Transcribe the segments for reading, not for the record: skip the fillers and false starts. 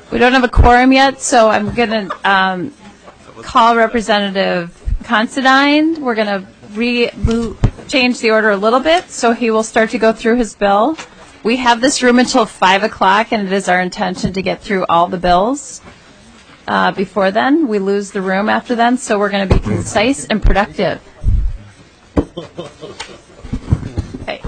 We don't have a quorum yet, so I'm going to call Representative Considine. We're going to change the order a little bit, so he will start to go through his bill. We have this room until 5 o'clock, and it is our intention to get through all the bills before then. We lose the room after then, so we're going to be concise and productive. Okay.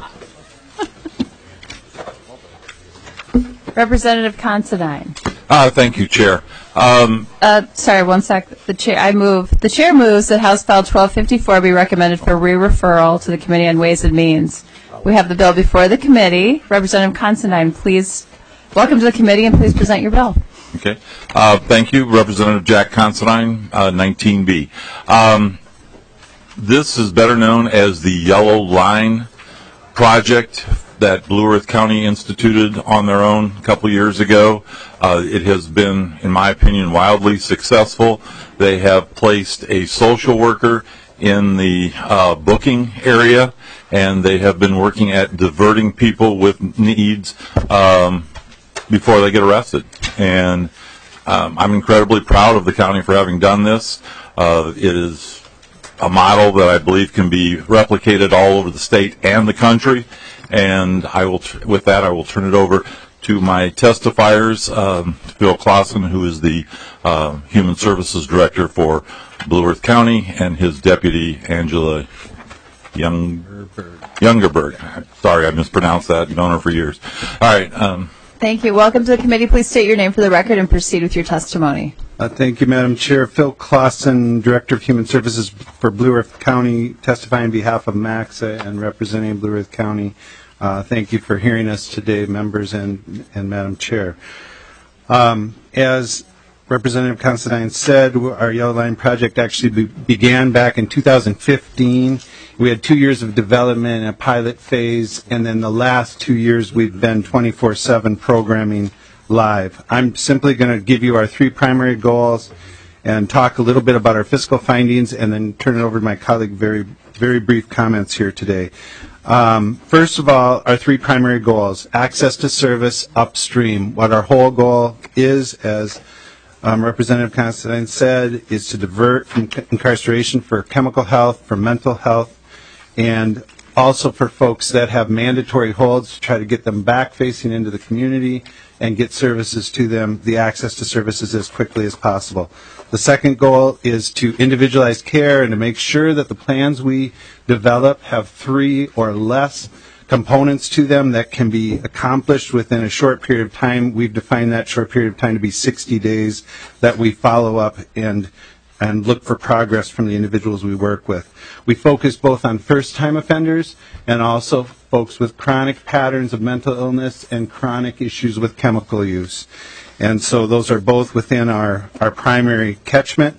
Representative Considine. Thank you, Chair. Sorry, one sec. The chair moves that House File 1254 be recommended for re-referral to the Committee on Ways and Means. We have the bill before the committee. Representative Considine, please welcome to the committee and please present your bill. Okay. Thank you, Representative Jack Considine, 19B. This is better known as the Yellow Line project that Blue Earth County instituted on their own a couple years ago. It has been, in my opinion, wildly successful. They have placed a social worker in the booking area, and they have been working at diverting people with needs before they get arrested. And I'm incredibly proud of the county for having done this. It is a model that I believe can be replicated all over the state and the country. And I will, with that, I will turn it over to my testifiers, Bill Clausen, who is the Human Services Director for Blue Earth County, and his deputy, Angela Youngerberg. Sorry, I mispronounced that. I've known her for years. All right. Thank you. Welcome to the committee. Please state your name for the record and proceed with your testimony. Thank you, Madam Chair. Phil Clausen, Director of Human Services for Blue Earth County, testifying on behalf of MAXA and representing Blue Earth County. Thank you for hearing us today, members and Madam Chair. As Representative Considine said, our Yellow Line project actually began back in 2015. We had 2 years of development and a pilot phase, and then the last 2 years we've been 24/7 programming live. I'm simply going to give you our 3 primary goals and talk a little bit about our fiscal findings, and then turn it over to my colleague. Very brief comments here today. First of all, our 3 primary goals: access to service upstream. What our whole goal is, as Representative Considine said, is to divert from incarceration for chemical health, for mental health, and also for folks that have mandatory holds, to try to get them back facing into the community and get services to them, the access to services as quickly as possible. The second goal is to individualize care and to make sure that the plans we develop have 3 or less components to them that can be accomplished within a short period of time. We've defined that short period of time to be 60 days, that we follow up and look for progress from the individuals we work with. We focus both on first-time offenders and also folks with chronic patterns of mental illness and chronic issues with chemical use. And so those are both within our primary catchment.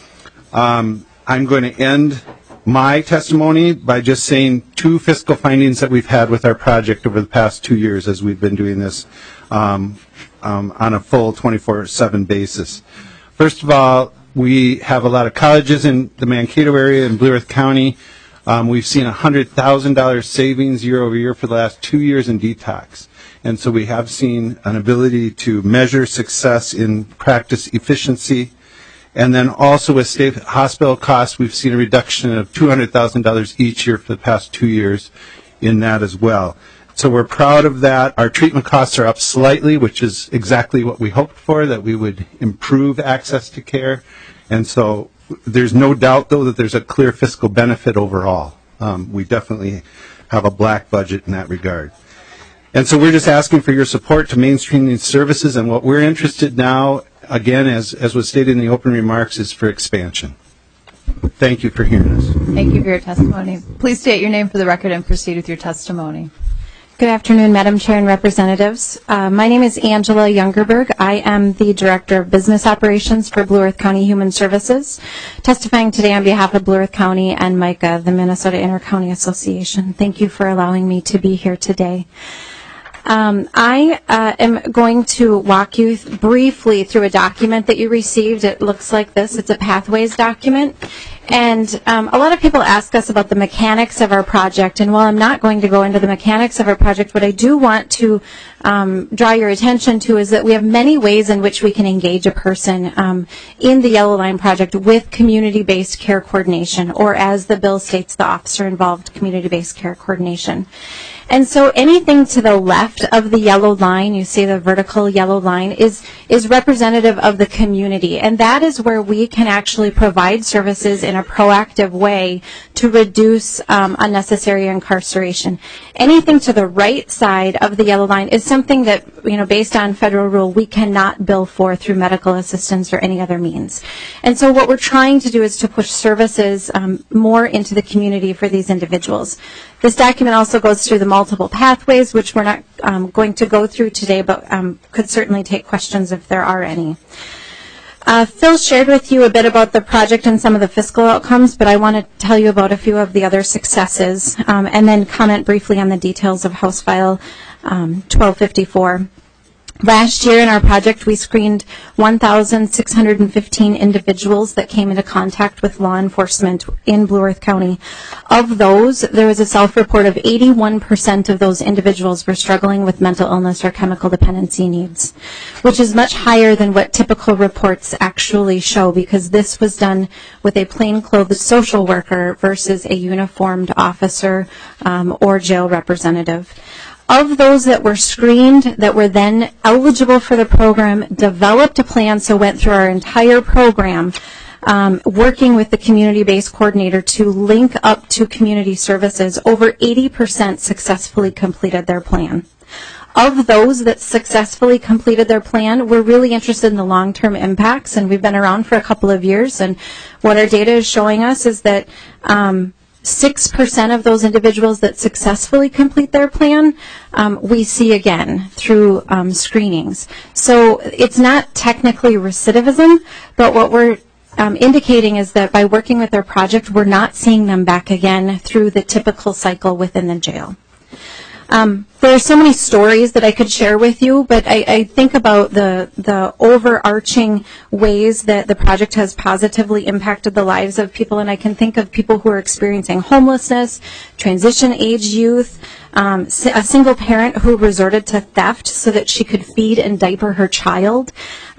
I'm going to end my testimony by just saying 2 fiscal findings that we've had with our project over the past 2 years as we've been doing this on a full 24/7 basis. First of all, we have a lot of colleges in the Mankato area in Blue Earth County. We've seen $100,000 savings year over year for the last 2 years in detox. And so we have seen an ability to measure success in practice efficiency. And then also with state hospital costs, we've seen a reduction of $200,000 each year for the past 2 years in that as well. So we're proud of that. Our treatment costs are up slightly, which is exactly what we hoped for, that we would improve access to care. And so there's no doubt, though, that there's a clear fiscal benefit overall. We definitely have a black budget in that regard. And so we're just asking for your support to mainstream these services. And what we're interested now, again, as was stated in the open remarks, is for expansion. Thank you for hearing us. Thank you for your testimony. Please state your name for the record and proceed with your testimony. Good afternoon, Madam Chair and Representatives. My name is Angela Youngerberg. I am the Director of Business Operations for Blue Earth County Human Services, testifying today on behalf of Blue Earth County and MICA, the Minnesota Inter-County Association. Thank you for allowing me to be here today. I am going to walk you briefly through a document that you received. It looks like this. It's a pathways document. And a lot of people ask us about the mechanics of our project, and while I'm not going to go into the mechanics of our project, what I do want to draw your attention to is that we have many ways in which we can engage a person in the Yellow Line project with community-based care coordination, or as the bill states, the officer-involved community-based care coordination. And so anything to the left of the yellow line, you see the vertical yellow line, is representative of the community. And that is where we can actually provide services in a proactive way to reduce unnecessary incarceration. Anything to the right side of the yellow line is something that, based on federal rule, we cannot bill for through medical assistance or any other means. And so what we're trying to do is to push services more into the community for these individuals. This document also goes through the multiple pathways, which we're not going to go through today, but could certainly take questions if there are any. Phil shared with you a bit about the project and some of the fiscal outcomes, but I want to tell you about a few of the other successes and then comment briefly on the details of House File 1254. Last year in our project, we screened 1,615 individuals that came into contact with law enforcement in Blue Earth County. Of those, there was a self-report of 81% of those individuals were struggling with mental illness or chemical dependency needs, which is much higher than what typical reports actually show, because this was done with a plainclothes social worker versus a uniformed officer or jail representative. Of those that were screened, that were then eligible for the program, developed a plan, so went through our entire program, working with the community-based coordinator to link up to community services, over 80% successfully completed their plan. Of those that successfully completed their plan, we're really interested in the long-term impacts, and we've been around for a couple of years, and what our data is showing us is that 6% of those individuals that successfully complete their plan, we see again through screenings. So it's not technically recidivism, but what we're indicating is that by working with their project, we're not seeing them back again through the typical cycle within the jail. There are so many stories that I could share with you, but I think about the overarching ways that the project has positively impacted the lives of people, and I can think of people who are experiencing homelessness, transition-age youth, a single parent who resorted to theft so that she could feed and diaper her child,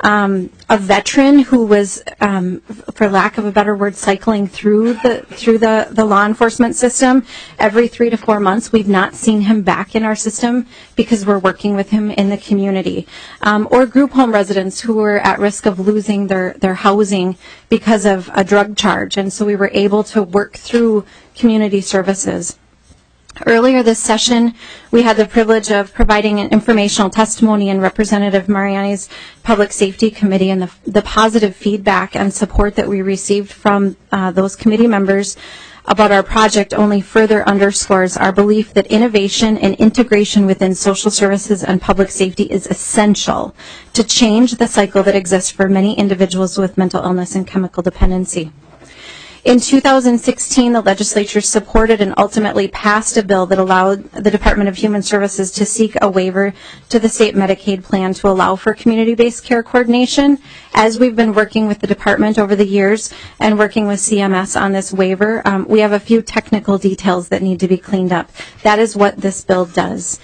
a veteran who was, for lack of a better word, cycling through the law enforcement system. Every 3 to 4 months, we've not seen him back in our system because we're working with him in the community. Or group home residents who were at risk of losing their housing because of a drug charge, and so we were able to work through community services. Earlier this session, we had the privilege of providing an informational testimony in Representative Mariani's Public Safety Committee, and the positive feedback and support that we received from those committee members about our project only further underscores our belief that innovation and integration within social services and public safety is essential to change the cycle that exists for many individuals with mental illness and chemical dependency. In 2016, the legislature supported and ultimately passed a bill that allowed the Department of Human Services to seek a waiver to the state Medicaid plan to allow for community-based care coordination. As we've been working with the department over the years and working with CMS on this waiver, we have a few technical details that need to be cleaned up. That is what this bill does.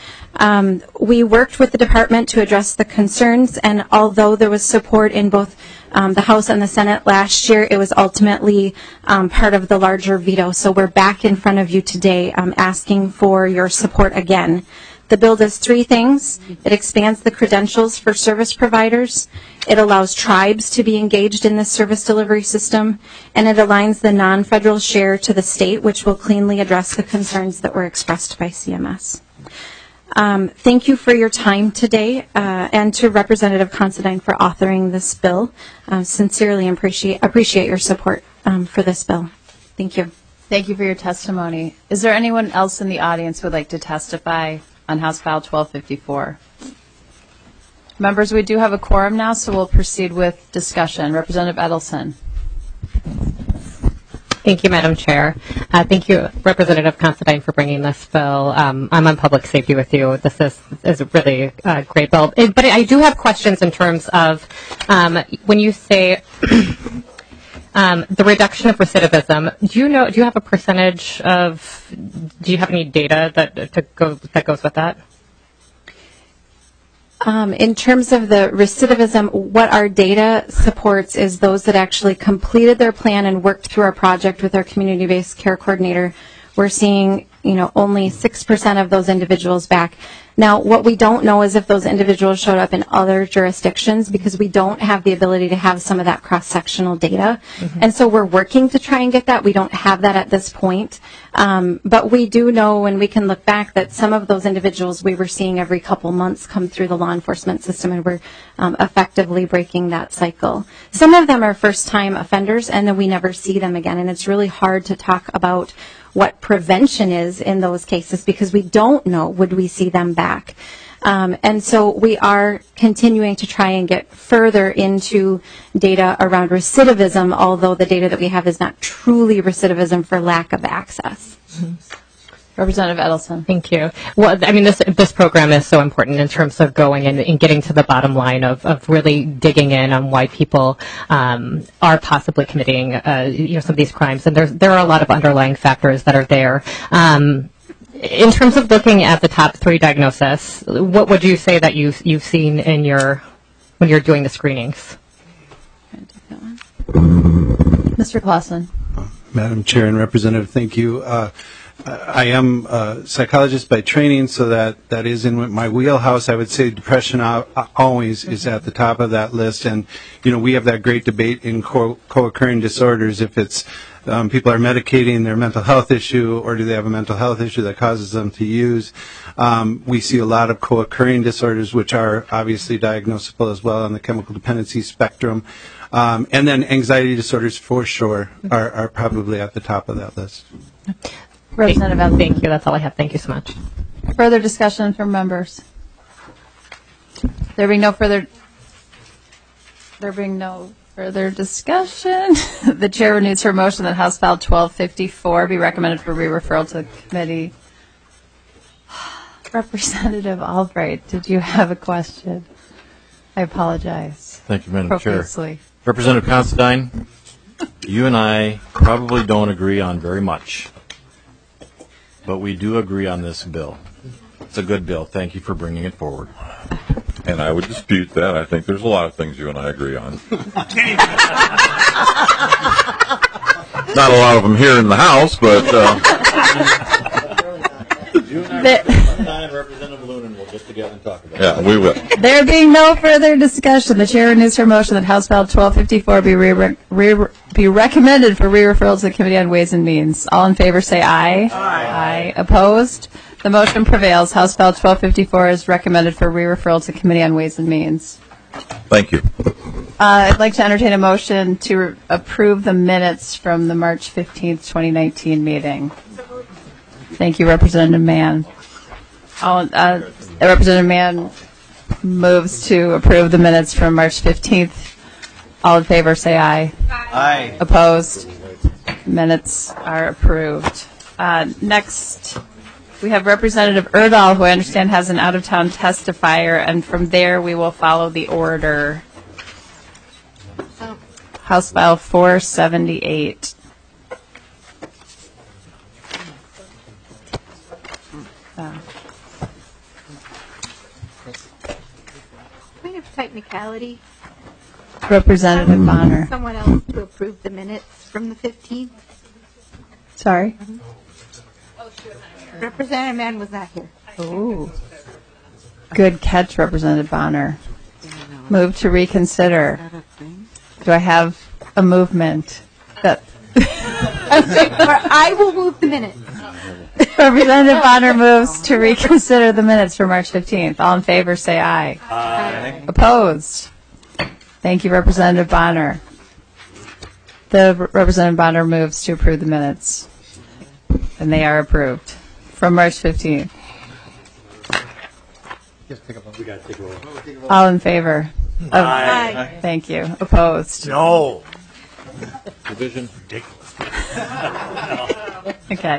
We worked with the department to address the concerns, and although there was support in both the House and the Senate last year, it was ultimately part of the larger veto. So we're back in front of you today asking for your support again. The bill does 3 things. It expands the credentials for service providers. It allows tribes to be engaged in this service delivery system. And it aligns the non-federal share to the state, which will cleanly address the concerns that were expressed by CMS. Thank you for your time today, and to Representative Considine for authoring this bill. Sincerely appreciate your support for this bill. Thank you. Thank you for your testimony. Is there anyone else in the audience who would like to testify on House File 1254? Members, we do have a quorum now, so we'll proceed with discussion. Representative Edelson. Thank you, Madam Chair. Thank you, Representative Considine, for bringing this bill. I'm on public safety with you. This is a really great bill. But I do have questions in terms of when you say The reduction of recidivism. Do you have a percentage of? Do you have any data that goes with that? In terms of the recidivism, what our data supports is those that actually completed their plan and worked through our project with our community-based care coordinator. We're seeing, only 6% of those individuals back. Now, what we don't know is if those individuals showed up in other jurisdictions because we don't have the ability to have some of that cross-sectional data. Mm-hmm. And so we're working to try and get that. We don't have that at this point. But we do know, and we can look back, that some of those individuals we were seeing every couple months come through the law enforcement system, and we're effectively breaking that cycle. Some of them are first-time offenders, and then we never see them again. And it's really hard to talk about what prevention is in those cases because we don't know would we see them back. And so we are continuing to try and get further into data around recidivism, although the data that we have is not truly recidivism for lack of access. Mm-hmm. Representative Edelson. Thank you. Well, I mean, this program is so important in terms of going and getting to the bottom line of really digging in on why people are possibly committing, some of these crimes. And there are a lot of underlying factors that are there. In terms of looking at the top 3 diagnoses, what would you say that you've seen when you're doing the screenings? Mr. Clausen. Madam Chair and Representative, thank you. I am a psychologist by training, so that is in my wheelhouse. I would say depression always is at the top of that list. And, we have that great debate in co-occurring disorders if it's people are medicating their mental health issue or do they have a mental health issue that causes them to use. We see a lot of co-occurring disorders, which are obviously diagnosable as well on the chemical dependency spectrum. And then anxiety disorders, for sure, are probably at the top of that list. Representative Edelson. Thank you. That's all I have. Thank you so much. Further discussion from members? There being no further discussion, the chair renews her motion that House File 1254 be recommended for re-referral to the committee. Representative Albright, did you have a question? I apologize. Thank you, Madam Profusely. Chair. Representative Considine, you and I probably don't agree on very much, but we do agree on this bill. It's a good bill. Thank you for bringing it forward. And I would dispute that. I think there's a lot of things you and I agree on. Not a lot of them here in the House, but... You and I, Representative Lunan, will get together and talk about it. Yeah, we will. There being no further discussion, the chair renews her motion that House File 1254 be recommended for re-referral to the Committee on Ways and Means. All in favor say aye. Aye. Opposed? The motion prevails. House File 1254 is recommended for re-referral to Committee on Ways and Means. Thank you. I'd like to entertain a motion to approve the minutes from the March 15th, 2019 meeting. Thank you, Representative Mann. Representative Mann moves to approve the minutes from March 15th. All in favor say aye. Aye. Opposed? Minutes are approved. Next, we have Representative Erdahl, who I understand has an out-of-town testifier, and from there we will follow the order. House File 478. Point of technicality. Representative Bonner. Someone else to approve the minutes from the 15th. Sorry? Representative Mann was not here. Ooh. Good catch, Representative Bonner. Move to reconsider. Do I have a movement? That I will move the minutes. Representative Bonner moves to reconsider the minutes for March 15th. All in favor say aye. Aye. Opposed? Thank you, Representative Bonner. The Representative Bonner moves to approve the minutes, and they are approved from March 15th. All in favor? Aye. Thank you. Opposed? No. Division. Ridiculous. Okay.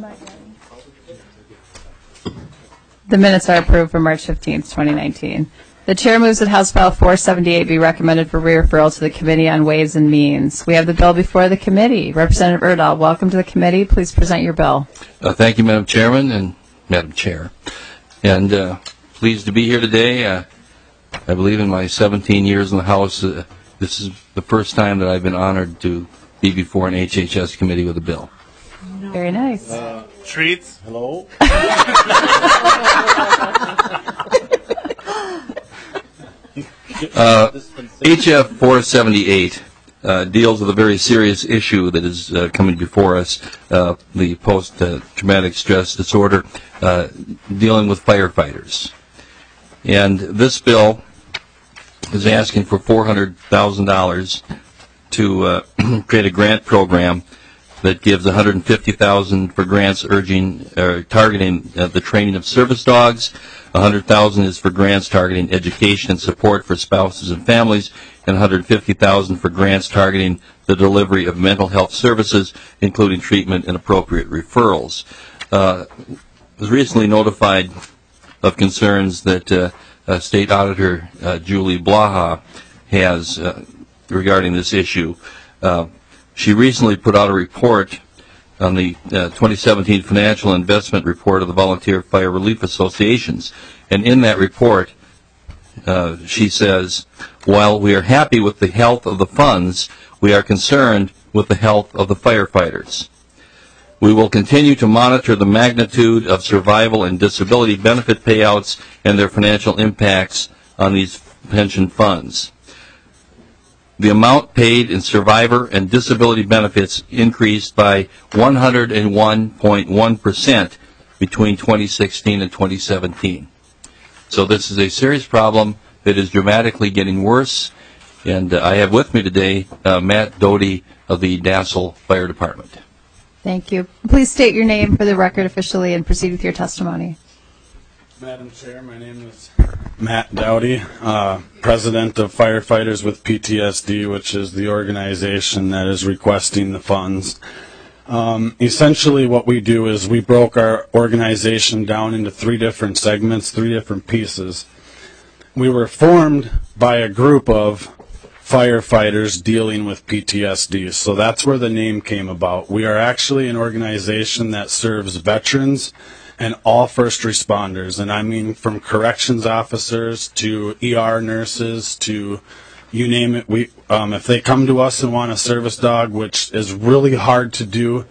The minutes are approved for March 15th, 2019. The chair moves that House File 478 be recommended for referral to the Committee on Ways and Means. We have the bill before the committee. Representative Erdahl, welcome to the committee. Please present your bill. Thank you, Madam Chairman and Madam Chair. And pleased to be here today. I believe in my 17 years in the House, this is the first time that I've been honored to be before an HHS committee with a bill. Very nice. Treats. Hello. HF 478 deals with a very serious issue that is coming before us, the post-traumatic stress disorder, dealing with firefighters. And this bill is asking for $400,000 to create a grant program that gives $150,000 for grants targeting the training of service dogs. $100,000 is for grants targeting education and support for spouses and families, and $150,000 for grants targeting the delivery of mental health services, including treatment and appropriate referrals. I was recently notified of concerns that State Auditor Julie Blaha has regarding this issue. She recently put out a report on the 2017 Financial Investment Report of the Volunteer Fire Relief Associations. And in that report, she says, while we are happy with the health of the funds, we are concerned with the health of the firefighters. We will continue to monitor the magnitude of survival and disability benefit payouts and their financial impacts on these pension funds. The amount paid in survivor and disability benefits increased by 101.1% between 2016 and 2017. So this is a serious problem that is dramatically getting worse. And I have with me today Matt Doty of the Dassel Fire Department. Thank you. Please state your name for the record officially and proceed with your testimony. Madam Chair, my name is Matt Dowdy, President of Firefighters with PTSD, which is the organization that is requesting the funds. Essentially what we do is we broke our organization down into 3 different segments, 3 different pieces. We were formed by a group of firefighters dealing with PTSD, so that's where the name came about. We are actually an organization that serves veterans and all first responders, and I mean from corrections officers to ER nurses to you name it. We, if they come to us and want a service dog, which is really hard to do,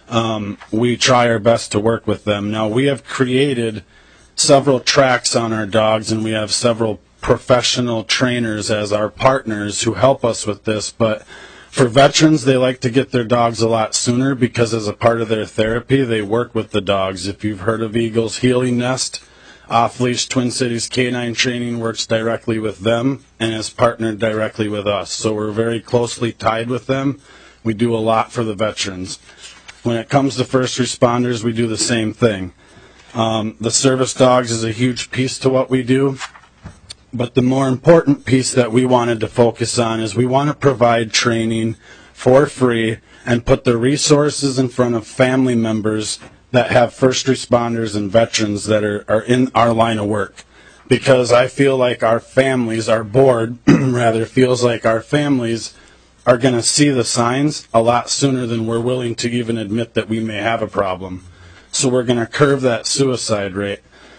we try our best to work with them. Now, we have created several tracks on our dogs, and we have several professional trainers as our partners who help us with this, but for veterans, they like to get their dogs a lot sooner because as a part of their therapy, they work with the dogs. If you've heard of Eagle's Healing Nest, Off-Leash Twin Cities Canine Training works directly with them and is partnered directly with us. So we're very closely tied with them. We do a lot for the veterans. When it comes to first responders, we do the same thing. The service dogs is a huge piece to what we do. But the more important piece that we wanted to focus on is we want to provide training for free and put the resources in front of family members that have first responders and veterans that are in our line of work. Because I feel like our families, our board rather, feels like our families are going to see the signs a lot sooner than we're willing to even admit that we may have a problem. So we're going to curb that suicide rate.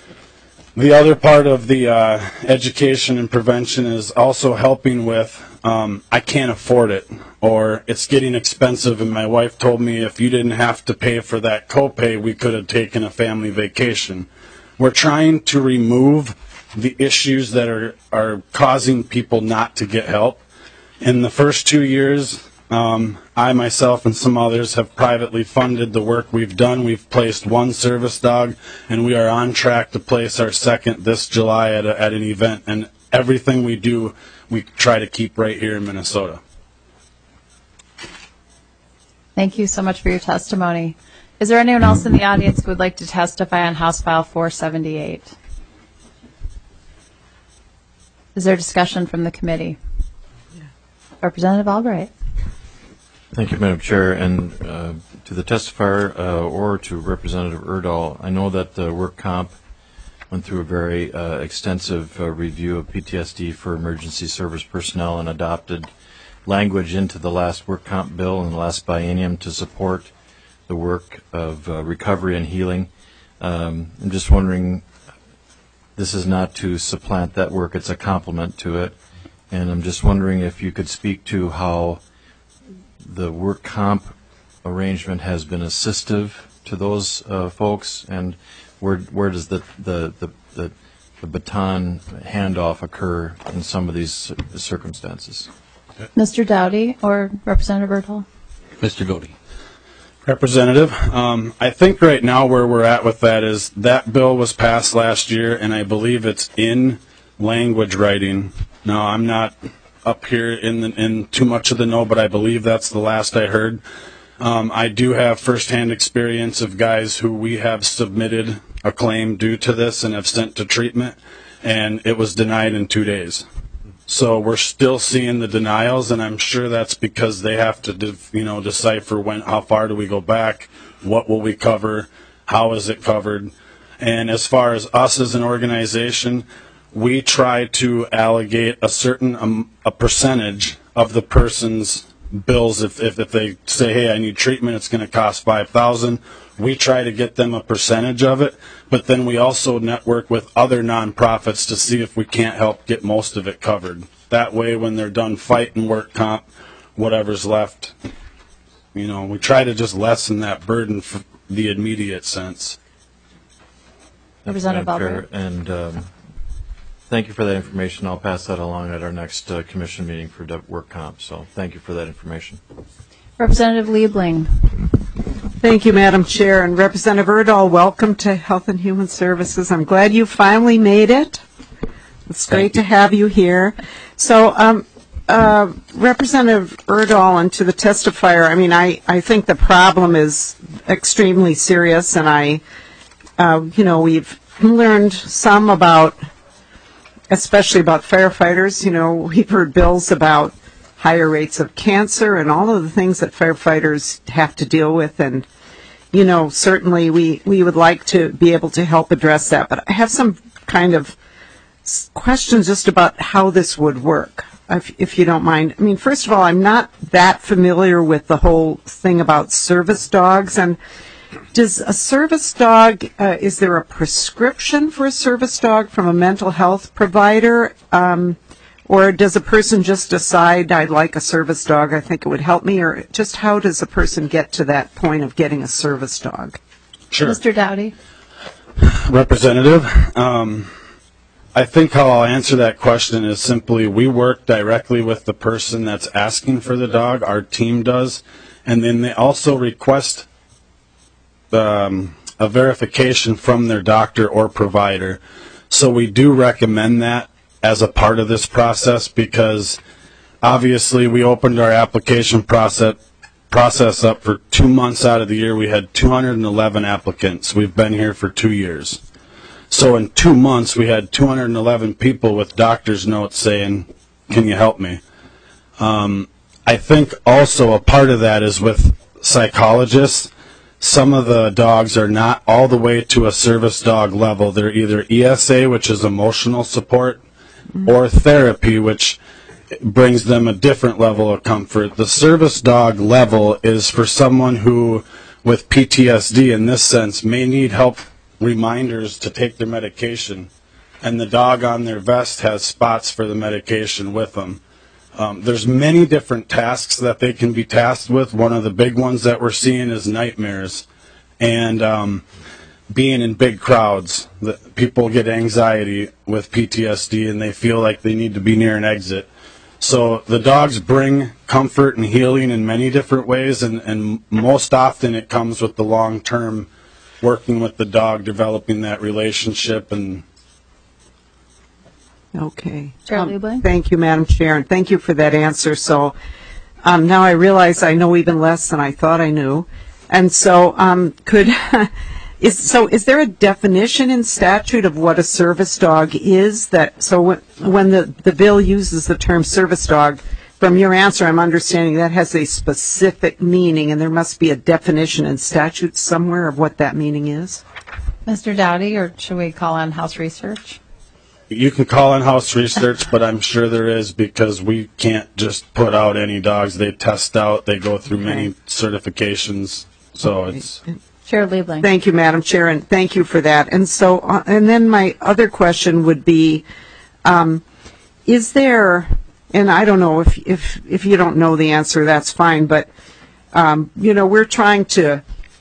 The other part of the education and prevention is also helping with, I can't afford it, or it's getting expensive, and my wife told me if you didn't have to pay for that copay, we could have taken a family vacation. We're trying to remove the issues that are causing people not to get help. In the first 2 years, I myself and some others have privately funded the work we've done. We've placed 1 service dog, and we are on track to place our 2nd this July at an event. And everything we do, we try to keep right here in Minnesota. Thank you so much for your testimony. Is there anyone else in the audience who would like to testify on House File 478? Is there discussion from the committee? Representative Albright. Thank you, Madam Chair. And to the testifier or to Representative Erdahl, I know that work comp went through a very extensive review of PTSD for emergency service personnel and adopted language into the last work comp bill in the last biennium to support the work of recovery and healing. I'm just wondering, this is not to supplant that work, it's a complement to it. And I'm just wondering if you could speak to how the work comp arrangement has been assistive to those folks, and where does the baton handoff occur in some of these circumstances? Mr. Dowdy or Representative Erdl? Mr. Doty. Representative, I think right now where we're at with that is that bill was passed last year, and I believe it's in language writing. Now, I'm not up here in too much of the know, but I believe that's the last I heard. I do have firsthand experience of guys who we have submitted a claim due to this and have sent to treatment, and it was denied in 2 days. So we're still seeing the denials, and I'm sure that's because they have to, decipher how far do we go back, what will we cover, how is it covered, and as far as us as an organization, we try to allocate a certain a percentage of the person's bills. If they say, hey, I need treatment, it's going to cost $5,000. We try to get them a percentage of it, but then we also network with other nonprofits to see if we can't help get most of it covered. That way, when they're done fighting work comp, whatever's left, we try to just lessen that burden for the immediate sense. Representative Albrecht. And thank you for that information. I'll pass that along at our next commission meeting for work comp. So thank you for that information. Representative Liebling. Thank you, Madam Chair. And Representative Erdl, welcome to Health and Human Services. I'm glad you finally made it. It's great to have you here. So, Representative Erdl, and to the testifier, I think the problem is extremely serious, and we've learned some about, especially about firefighters. We've heard bills about higher rates of cancer and all of the things that firefighters have to deal with, and certainly we would like to be able to help address that. But I have some kind of questions just about how this would work, if you don't mind. First of all, I'm not that familiar with the whole thing about service dogs. And does a service dog, is there a prescription for a service dog from a mental health provider? Or does a person just decide, I'd like a service dog, I think it would help me? Or just how does a person get to that point of getting a service dog? Sure. Mr. Dowdy. Representative, I think how I'll answer that question is simply we work directly with the person that's asking for the dog, our team does, and then they also request a verification from their doctor or provider. So we do recommend that as a part of this process, because obviously we opened our application process up for 2 months out of the year. We had 211 applicants. We've been here for 2 years. So in 2 months, we had 211 people with doctor's notes saying, can you help me? I think also a part of that is with psychologists. Some of the dogs are not all the way to a service dog level. They're either ESA, which is emotional support, or therapy, which brings them a different level of comfort. The service dog level is for someone who, with PTSD in this sense, may need help reminders to take their medication, and the dog on their vest has spots for the medication with them. There's many different tasks that they can be tasked with. One of the big ones that we're seeing is nightmares, and being in big crowds. People get anxiety with PTSD, and they feel like they need to be near an exit. So the dogs bring comfort and healing in many different ways, and most often it comes with the long-term working with the dog, developing that relationship. And okay. Liebling. Thank you, Madam Chair, and thank you for that answer. So now I realize I know even less than I thought I knew. And so is there a definition in statute of what a service dog is? So when the bill uses the term service dog, from your answer, I'm understanding that has a specific meaning, and there must be a definition in statute somewhere of what that meaning is? Mr. Dowdy, or should we call on House Research? You can call in-house research, but I'm sure there is, because we can't just put out any dogs. They test out, they go through many certifications, so it's... Chair Liebling. Thank you, Madam Chair, and thank you for that. And so, and then my other question would be, is there, and I don't know if you don't know the answer, that's fine, but, we're trying to,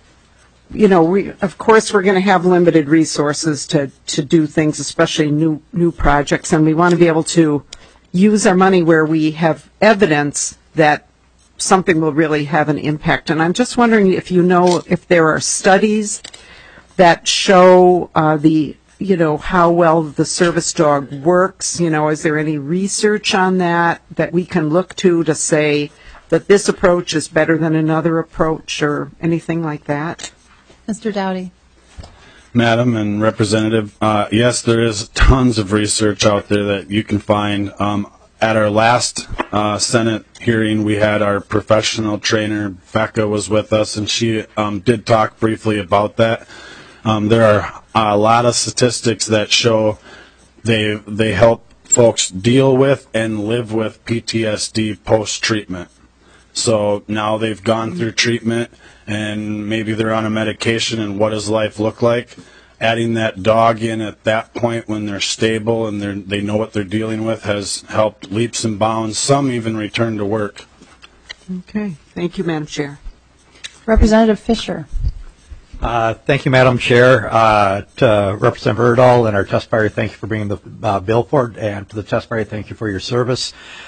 of course, we're going to have limited resources to do things, especially new projects, and we want to be able to use our money where we have evidence that something will really have an impact. And I'm just wondering if if there are studies that show how well the service dog works. Is there any research on that we can look to say that this approach is better than another approach or anything like that? Mr. Dowdy. Madam and Representative, yes, there is tons of research out there that you can find. At our last Senate hearing, we had our professional trainer, Becca, was with us, and she did talk briefly about that. There are a lot of statistics that show they help folks deal with and live with PTSD post-treatment. So now they've gone through treatment, and maybe they're on a medication, and what does life look like? Adding that dog in at that point when they're stable and they know what they're dealing with has helped leaps and bounds. Some even return to work. Okay. Thank you, Madam Chair. Representative Fisher. Thank you, Madam Chair. To Representative Erdahl and our testifier, thank you for bringing the bill forward, and to the testifier, thank you for your service.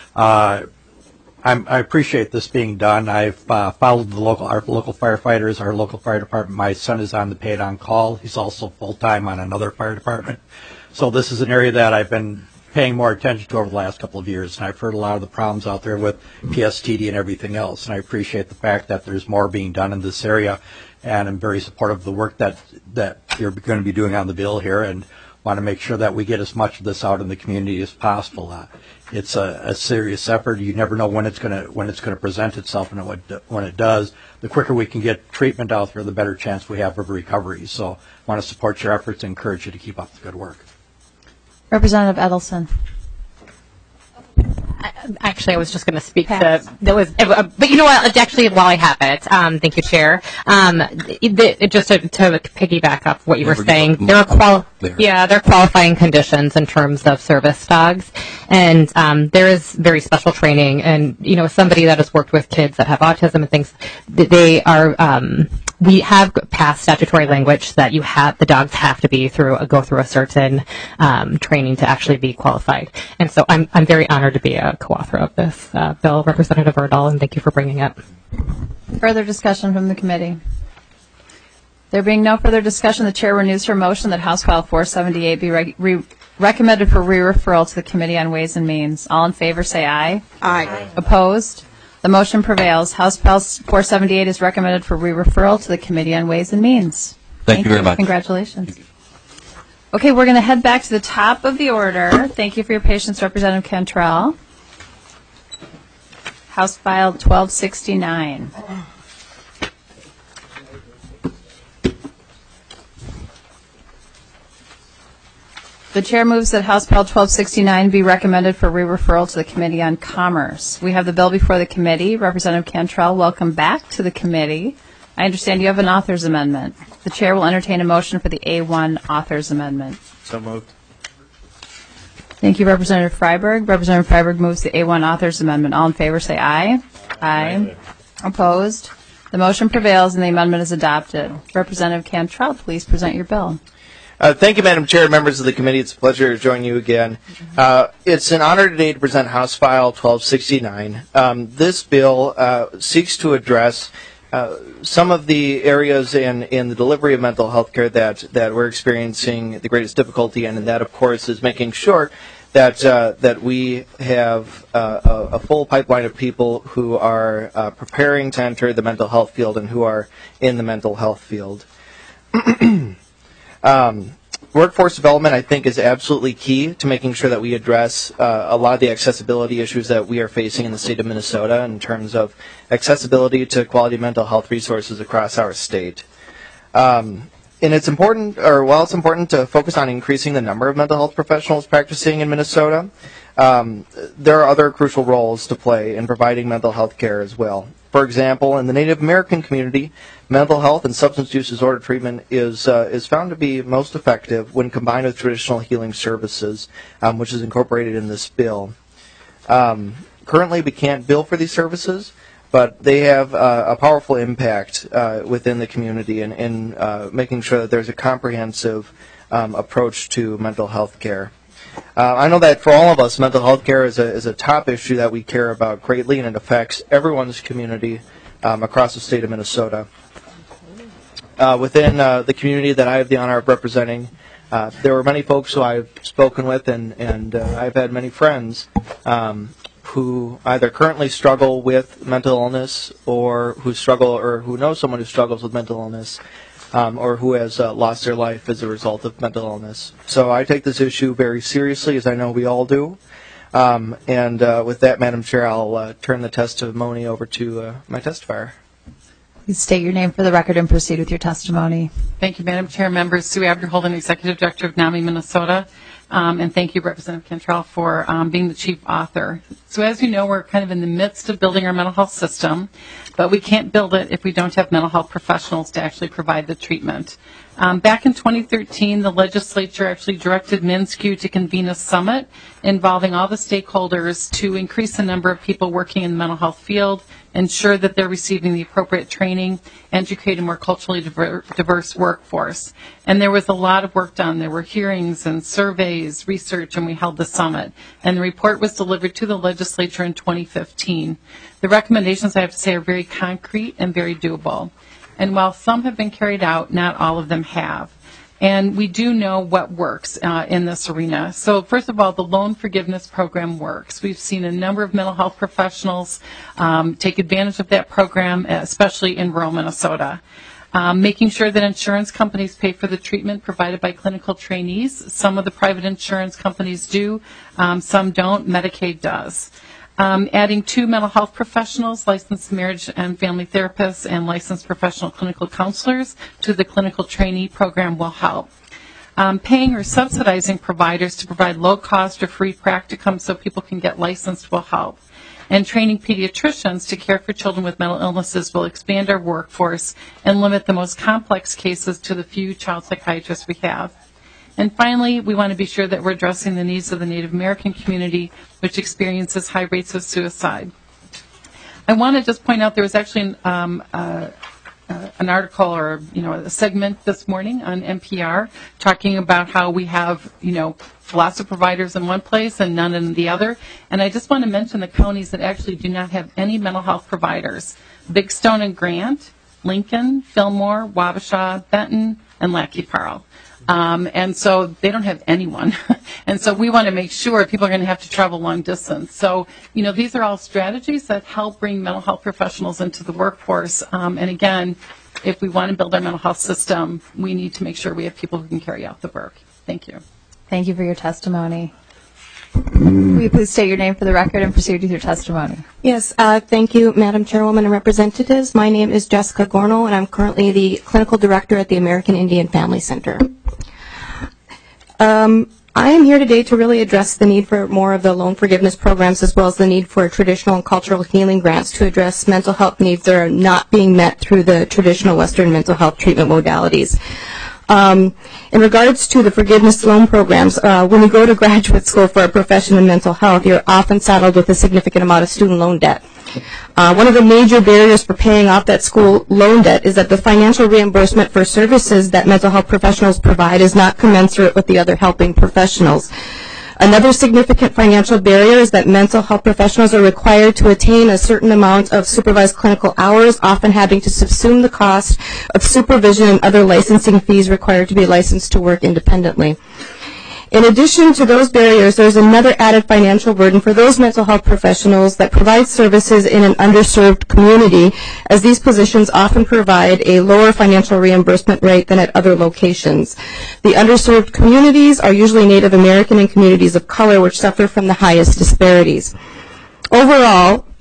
I appreciate this being done. I've followed our local firefighters, our local fire department. My son is on the paid on call. He's also full-time on another fire department. So this is an area that I've been paying more attention to over the last couple of years, and I've heard a lot of the problems out there with PSTD and everything else, and I appreciate the fact that there's more being done in this area, and I'm very supportive of the work that you're going to be doing on the bill here, and want to make sure that we get as much of this out in the community as possible. It's a serious effort. You never know when it's going to present itself, and when it does, the quicker we can get treatment out there, the better chance we have of recovery. So I want to support your efforts and encourage you to keep up the good work. Representative Edelson. Actually, I was just going to speak to but you know what? Actually, while I have it, thank you, Chair. Just to piggyback off what you were saying, there are qualifying conditions in terms of service dogs, and there is very special training. And somebody that has worked with kids that have autism and things, they are. We have passed statutory language that the dogs have to go through a certain training to actually be qualified. And so I'm very honored to be a co-author of this bill, Representative Erdahl, and thank you for bringing it. Further discussion from the committee. There being no further discussion, the chair renews her motion that House File 478 be recommended for re-referral to the Committee on Ways and Means. All in favor say aye. Aye. Opposed? The motion prevails. House File 478 is recommended for re-referral to the Committee on Ways and Means. Thank you very much. Congratulations. Okay, we're going to head back to the top of the order. Thank you for your patience, Representative Cantrell. House File 1269. The chair moves that House File 1269 be recommended for re-referral to the Committee on Commerce. We have the bill before the committee. Representative Cantrell, welcome back to the committee. I understand you have an author's amendment. The chair will entertain a motion for the A1 author's amendment. So moved. Thank you, Representative Freiberg. Representative Freiberg moves the A1 author's amendment. All in favor say aye. Aye. Opposed? The motion prevails and the amendment is adopted. Representative Cantrell, please present your bill. Thank you, Madam Chair, members of the committee. It's a pleasure to join you again. It's an honor today to present House File 1269. This bill seeks to address some of the areas in the delivery of mental health care that we're experiencing the greatest difficulty in, and that, of course, is making sure that we have a full pipeline of people who are preparing to enter the mental health field and who are in the mental health field. Workforce development, I think, is absolutely key to making sure that we address a lot of the accessibility issues that we are facing in the state of Minnesota in terms of accessibility to quality mental health resources across our state. it's important, or while it's important to focus on increasing the number of mental health professionals practicing in Minnesota, there are other crucial roles to play in providing mental health care as well. For example, in the Native American community, mental health and substance use disorder treatment is found to be most effective when combined with traditional healing services, which is incorporated in this bill. Currently, we can't bill for these services, but they have a powerful impact within the community in making sure that there's a comprehensive approach to mental health care. I know that for all of us, mental health care is a top issue that we care about greatly, and it affects everyone's community across the state of Minnesota. Within the community that I have the honor of representing, there were many folks who I've spoken with, and I've had many friends who either currently struggle with mental illness, or who know someone who struggles with mental illness, or who has lost their life as a result of mental illness. So I take this issue very seriously, as I know we all do. And with that, Madam Chair, I'll turn the testimony over to my testifier. Please state your name for the record and proceed with your testimony. Thank you, Madam Chair. Members, Sue Abderholden, Executive Director of NAMI Minnesota. And thank you, Representative Cantrell, for being the chief author. So as you know, we're kind of in the midst of building our mental health system, but we can't build it if we don't have mental health professionals to actually provide the treatment. Back in 2013, the legislature actually directed MnSCU to convene a summit involving all the stakeholders to increase the number of people working in the mental health field, ensure that they're receiving the appropriate training, and to create a more culturally diverse workforce. And there was a lot of work done. There were hearings and surveys, research, and we held the summit. And the report was delivered to the legislature in 2015. The recommendations, I have to say, are very concrete and very doable. And while some have been carried out, not all of them have. And we do know what works in this arena. So first of all, the loan forgiveness program works. We've seen a number of mental health professionals take advantage of that program, especially in rural Minnesota. Making sure that insurance companies pay for the treatment provided by clinical trainees. Some of the private insurance companies do, some don't. Medicaid does. Adding 2 mental health professionals, licensed marriage and family therapists, and licensed professional clinical counselors to the clinical trainee program will help. Paying or subsidizing providers to provide low-cost or free practicum so people can get licensed will help. And training pediatricians to care for children with mental illnesses will expand our workforce and limit the most complex cases to the few child psychiatrists we have. And finally, we want to be sure that we're addressing the needs of the Native American community, which experiences high rates of suicide. I want to just point out there was actually an article or a segment this morning on NPR talking about how we have lots of providers in one place and none in the other. And I just want to mention the counties that actually do not have any mental health providers: Big Stone and Grant, Lincoln, Fillmore, Wabasha, Benton, and Lac qui Parle. And so they don't have anyone. And so we want to make sure people are going to have to travel long distance. So, these are all strategies that help bring mental health professionals into the workforce. And again, if we want to build our mental health system, we need to make sure we have people who can carry out the work. Thank you. Thank you for your testimony. Will you please state your name for the record and proceed with your testimony? Yes, thank you, Madam Chairwoman and Representatives. My name is Jessica Gornall, and I'm currently the Clinical Director at the American Indian Family Center. I am here today to really address the need for more of the loan forgiveness programs, as well as the need for traditional and cultural healing grants to address mental health needs that are not being met through the traditional Western mental health treatment modalities. In regards to the forgiveness loan programs, when you go to graduate school for a profession in mental health, you're often saddled with a significant amount of student loan debt. One of the major barriers for paying off that school loan debt is that the financial reimbursement for services that mental health professionals provide is not commensurate with the other helping professionals. Another significant financial barrier is that mental health professionals are required to attain a certain amount of supervised clinical hours, often having to subsume the cost of supervision and other licensing fees required to be licensed to work independently. In addition to those barriers, there's another added financial burden for those mental health professionals that provide services in an underserved community, as these positions often provide a lower financial reimbursement rate than at other locations. The underserved communities are usually Native American and communities of color, which suffer from the highest disparities. Overall,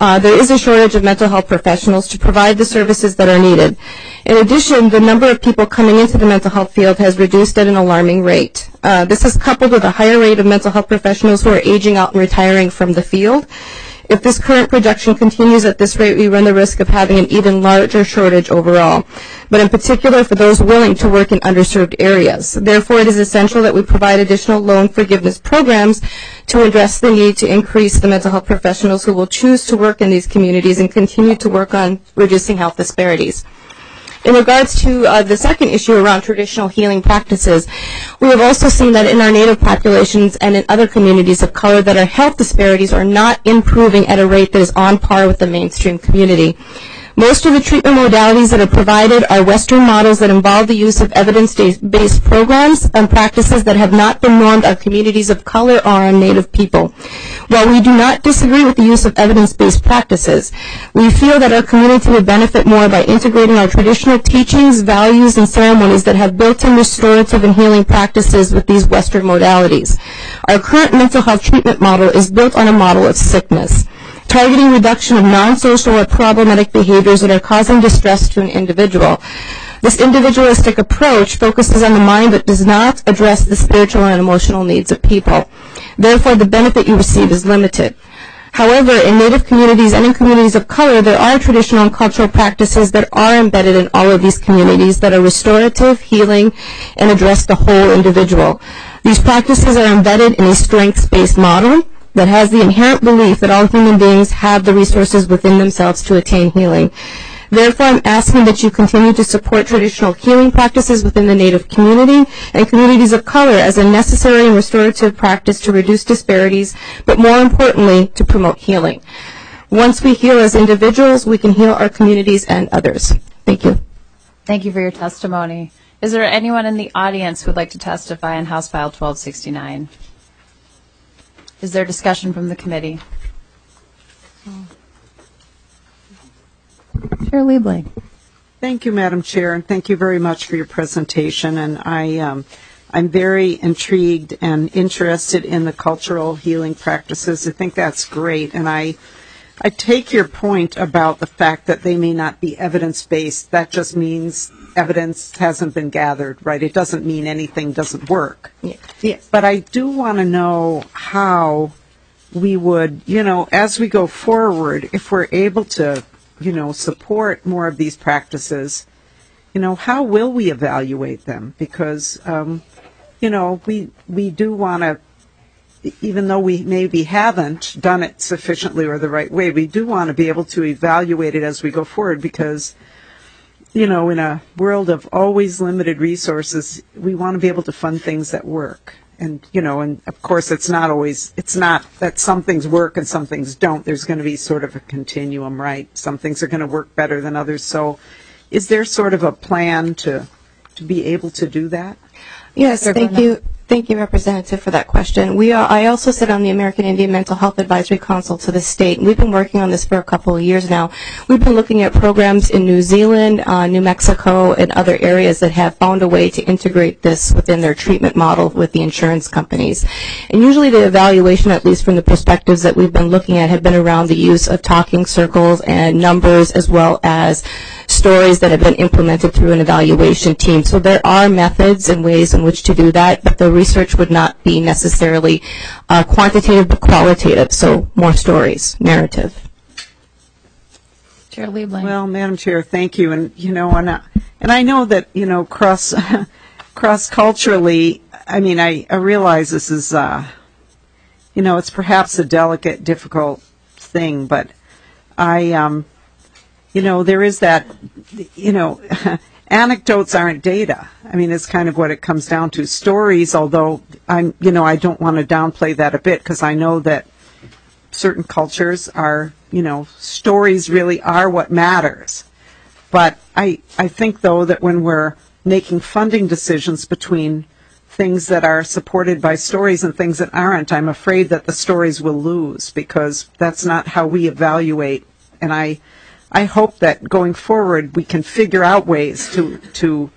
there is a shortage of mental health professionals to provide the services that are needed. In addition, the number of people coming into the mental health field has reduced at an alarming rate. This is coupled with a higher rate of mental health professionals who are aging out and retiring from the field. If this current projection continues at this rate, we run the risk of having an even larger shortage overall, but in particular for those willing to work in underserved areas. Therefore, it is essential that we provide additional loan forgiveness programs to address the need to increase the mental health professionals who will choose to work in these communities and continue to work on reducing health disparities. In regards to the second issue around traditional healing practices, we have also seen that in our Native populations and in other communities of color that our health disparities are not improving at a rate that is on par with the mainstream community. Most of the treatment modalities that are provided are Western models that involve the use of evidence-based programs and practices that have not been normed on communities of color or on Native people. While we do not disagree with the use of evidence-based practices, we feel that our community would benefit more by integrating our traditional teachings, values, and ceremonies that have built-in restorative and healing practices with these Western modalities. Our current mental health treatment model is built on a model of sickness, targeting reduction of non-social or problematic behaviors that are causing distress to an individual. This individualistic approach focuses on the mind but does not address the spiritual and emotional needs of people. Therefore, the benefit you receive is limited. However, in Native communities and in communities of color, there are traditional and cultural practices that are embedded in all of these communities that are restorative, healing, and address the whole individual. These practices are embedded in a strengths-based model that has the inherent belief that all human beings have the resources within themselves to attain healing. Therefore, I'm asking that you continue to support traditional healing practices within the Native community and communities of color as a necessary and restorative practice to reduce disparities, but more importantly, to promote healing. Once we heal as individuals, we can heal our communities and others. Thank you. Thank you for your testimony. Is there anyone in the audience who would like to testify on House File 1269? Is there discussion from the committee? Chair Liebling. Thank you, Madam Chair, and thank you very much for your presentation. And I'm very intrigued and interested in the cultural healing practices. I think that's great, and I take your point about the fact that they may not be evidence-based. That just means evidence hasn't been gathered, right? It doesn't mean anything doesn't work. Yes. But I do want to know how we would, as we go forward, if we're able to, support more of these practices, how will we evaluate them? Because, we do want to, even though we maybe haven't done it sufficiently or the right way, we do want to be able to evaluate it as we go forward because, in a world of always limited resources, we want to be able to fund things that work. And, and of course it's not that some things work and some things don't. There's going to be sort of a continuum, right? Some things are going to work better than others. So is there sort of a plan to be able to do that? Yes, thank you. Thank you, Representative, for that question. I also sit on the American Indian Mental Health Advisory Council to the state, and we've been working on this for a couple of years now. We've been looking at programs in New Zealand, New Mexico, and other areas that have found a way to integrate this within their treatment model with the insurance companies. And usually the evaluation, at least from the perspectives that we've been looking at, have been around the use of talking circles and numbers as well as stories that have been implemented through an evaluation team. So there are methods and ways in which to do that, but the research would not be necessarily quantitative but qualitative, so more stories, narrative. Chair Liebling. Well, Madam Chair, thank you. And, and I know that, cross-culturally, I realize this is, it's perhaps a delicate, difficult thing, but there is that, anecdotes aren't data. It's kind of what it comes down to. Stories, although I don't want to downplay that a bit because I know that certain cultures are, stories really are what matters. But I think, though, that when we're making funding decisions between things that are supported by stories and things that aren't, I'm afraid that the stories will lose because that's not how we evaluate. And I hope that going forward we can figure out ways to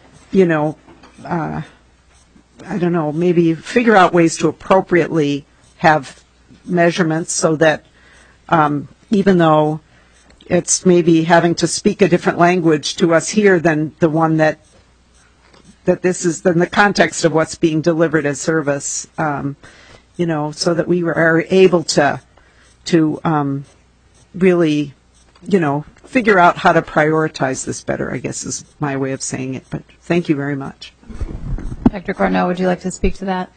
maybe figure out ways to appropriately have measurements so that even though it's maybe having to speak a different language to us here than the one that this is, than the context of what's being delivered as service, you know, so that we are able to really, you know, figure out how to prioritize this better, I guess is my way of saying it. But thank you very much. Dr. Cornell, would you like to speak to that?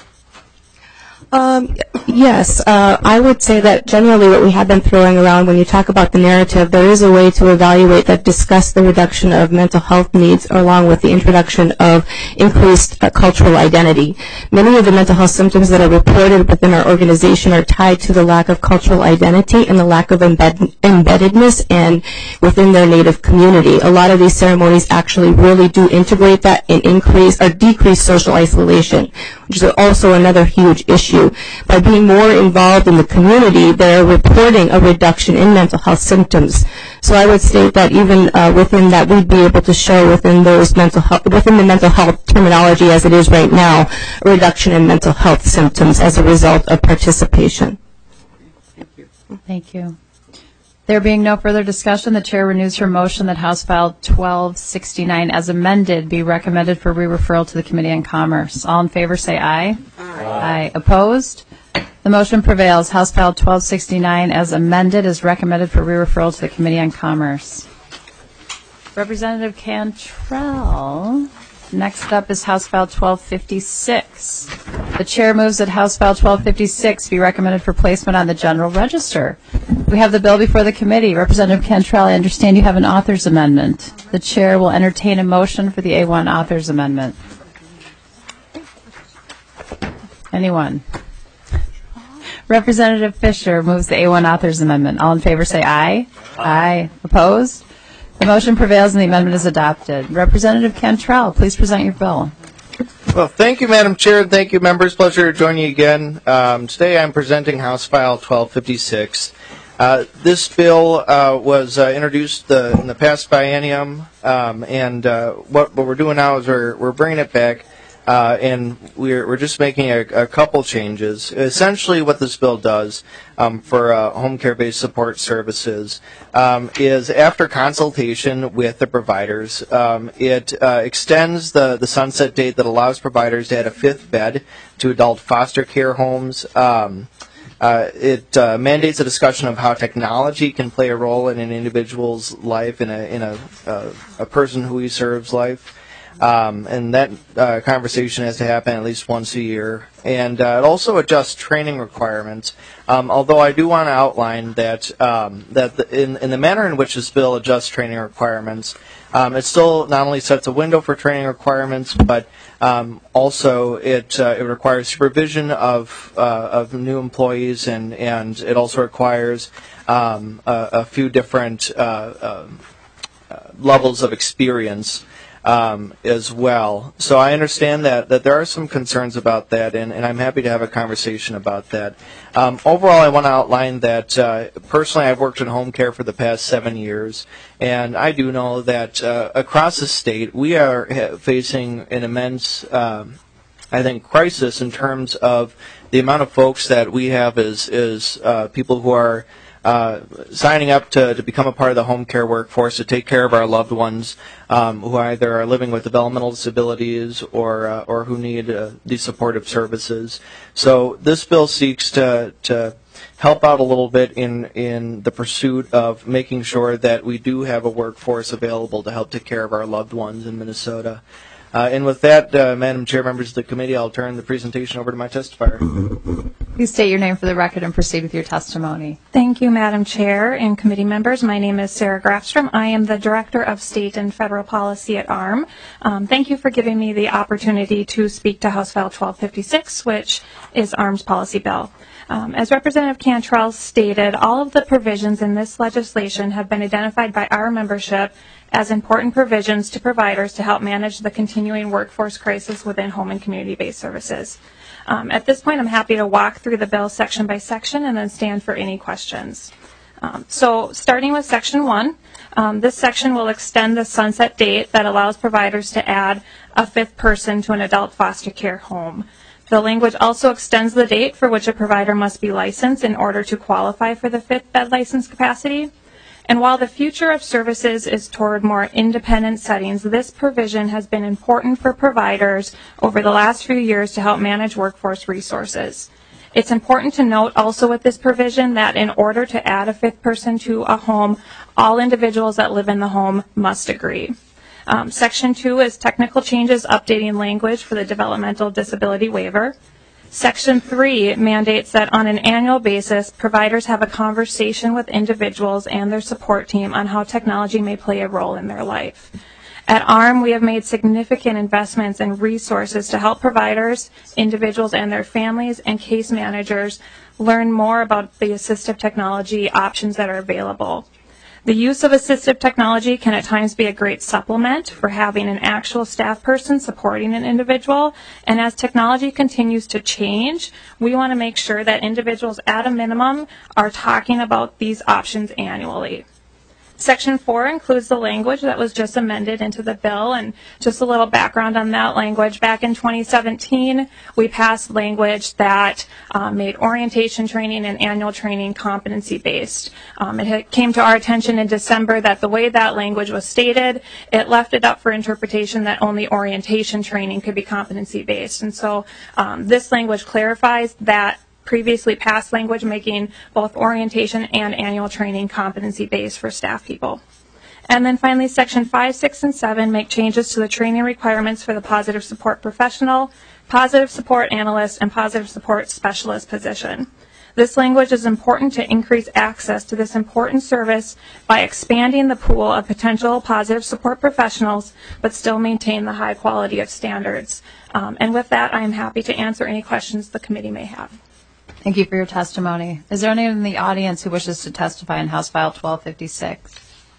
Yes, I would say that generally what we have been throwing around when you talk about the narrative, there is a way to evaluate that discuss the reduction of mental health needs along with the introduction of increased cultural identity. Many of the mental health symptoms that are reported within our organization are tied to the lack of cultural identity and the lack of embeddedness and within their native community. A lot of these ceremonies actually really do integrate that and increase or decrease social isolation, which is also another huge issue. By being more involved in the community, they're reporting a reduction in mental health symptoms. So I would state that even within that, we'd be able to show within those within the mental health terminology as it is right now, a reduction in mental health symptoms as a result of participation. Thank you. There being no further discussion, the chair renews her motion that House File 1269 as amended be recommended for re-referral to the Committee on Commerce. All in favor say aye. Aye. Opposed? The motion prevails. House File 1269 as amended is recommended for re-referral to the Committee on Commerce. Representative Cantrell. Next up is House File 1256. The chair moves that House File 1256 be recommended for placement on the General Register. We have the bill before the committee. Representative Cantrell, I understand you have an author's amendment. The chair will entertain a motion for the A1 author's amendment. Anyone? Representative Fisher moves the A1 author's amendment. All in favor say aye. Aye. Opposed? The motion prevails and the amendment is adopted. Representative Cantrell, please present your bill. Well, thank you, Madam Chair, and thank you, members. Pleasure to join you again. Today I'm presenting House File 1256. This bill was introduced in the past biennium, and what we're doing now is we're bringing it back, and we're just making a couple changes. Essentially, what this bill does for home care-based support services is, after consultation with the providers, it extends the sunset date that allows providers to add a fifth bed to adult foster care homes. It mandates a discussion of how technology can play a role in an individual's life, in a person who he serves life. And that conversation has to happen at least once a year. And it also adjusts training requirements. Although I do want to outline that in the manner in which this bill adjusts training requirements, it still not only sets a window for training requirements, but also it requires supervision of new employees, and it also requires a few different levels of experience as well. So I understand that there are some concerns about that, and I'm happy to have a conversation about that. Overall, I want to outline that personally I've worked in home care for the past 7 years, and I do know that across the state we are facing an immense, I think, crisis in terms of the amount of folks that we have as people who are signing up to become a part of the home care workforce to take care of our loved ones who either are living with developmental disabilities or who need these supportive services. So this bill seeks to help out a little bit in the pursuit of making sure that we do have a workforce available to help take care of our loved ones in Minnesota. And with that, Madam Chair, members of the committee, I'll turn the presentation over to my testifier. Please state your name for the record and proceed with your testimony. Thank you, Madam Chair and committee members. My name is Sarah Grafstrom. I am the Director of State and Federal Policy at ARM. Thank you for giving me the opportunity to speak to House File 1256, which is ARM's policy bill. As Representative Cantrell stated, all of the provisions in this legislation have been identified by our membership as important provisions to providers to help manage the continuing workforce crisis within home and community-based services. At this point, I'm happy to walk through the bill section by section and then stand for any questions. So starting with Section 1, this section will extend the sunset date that allows providers to add a fifth person to an adult foster care home. The language also extends the date for which a provider must be licensed in order to qualify for the 5th bed license capacity. And while the future of services is toward more independent settings, this provision has been important for providers over the last few years to help manage workforce resources. It's important to note also with this provision that in order to add a 5th person to a home, all individuals that live in the home must agree. Section 2 is technical changes updating language for the developmental disability waiver. Section 3 mandates that on an annual basis, providers have a conversation with individuals and their support team on how technology may play a role in their life. At ARM, we have made significant investments and resources to help providers, individuals and their families, and case managers learn more about the assistive technology options that are available. The use of assistive technology can at times be a great supplement for having an actual staff person supporting an individual, and as technology continues to change, we want to make sure that individuals at a minimum are talking about these options annually. Section 4 includes the language that was just amended into the bill, and just a little background on that language. Back in 2017, we passed language that made orientation training and annual training competency-based. It came to our attention in December that the way that language was stated, it left it up for interpretation that only orientation training could be competency-based. And so this language clarifies that previously passed language, making both orientation and annual training competency-based for staff people. And then finally, Section 5, 6, and 7 make changes to the training requirements for the positive support professional, positive support analyst, and positive support specialist position. This language is important to increase access to this important service by expanding the pool of potential positive support professionals, but still maintain the high quality of standards. And with that, I am happy to answer any questions the committee may have. Thank you for your testimony. Is there anyone in the audience who wishes to testify in House File 1256?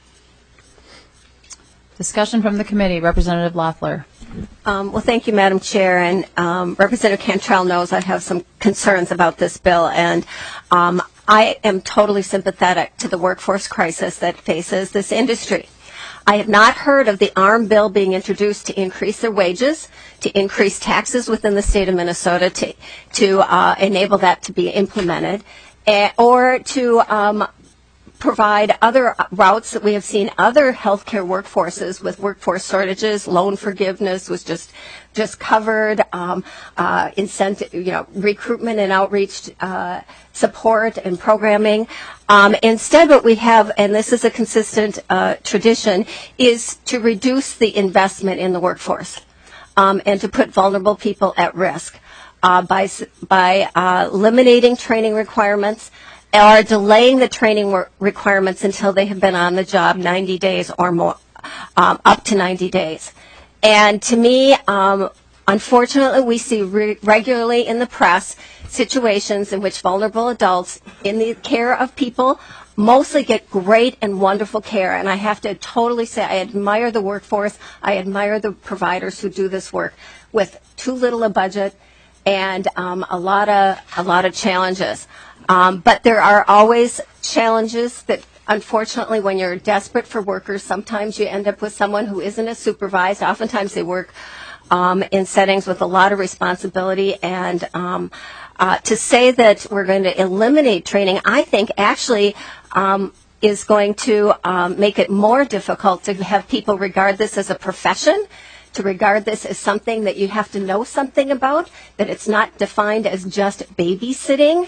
Discussion from the committee. Representative Loeffler. Well, thank you, Madam Chair. And Representative Cantrell knows I have some concerns about this bill. And I am totally sympathetic to the workforce crisis that faces this industry. I have not heard of the ARM bill being introduced to increase their wages, to increase taxes within the state of Minnesota, to enable that to be implemented, or to provide other routes that we have seen other healthcare workforces with workforce shortages. Loan forgiveness was just covered, incentive, recruitment and outreach support and programming. Instead, what we have, and this is a consistent tradition, is to reduce the investment in the workforce and to put vulnerable people at risk by eliminating training requirements or delaying the training requirements until they have been on the job 90 days or more, up to 90 days. And to me, unfortunately, we see regularly in the press situations in which vulnerable adults in the care of people mostly get great and wonderful care. And I have to totally say I admire the workforce. I admire the providers who do this work with too little a budget and a lot of challenges. But there are always challenges that, unfortunately, when you're desperate for workers, sometimes you end up with someone who isn't as supervised. Oftentimes they work in settings with a lot of responsibility. And to say that we're going to eliminate training, I think actually is going to make it more difficult to have people regard this as a profession, to regard this as something that you have to know something about, that it's not defined as just babysitting.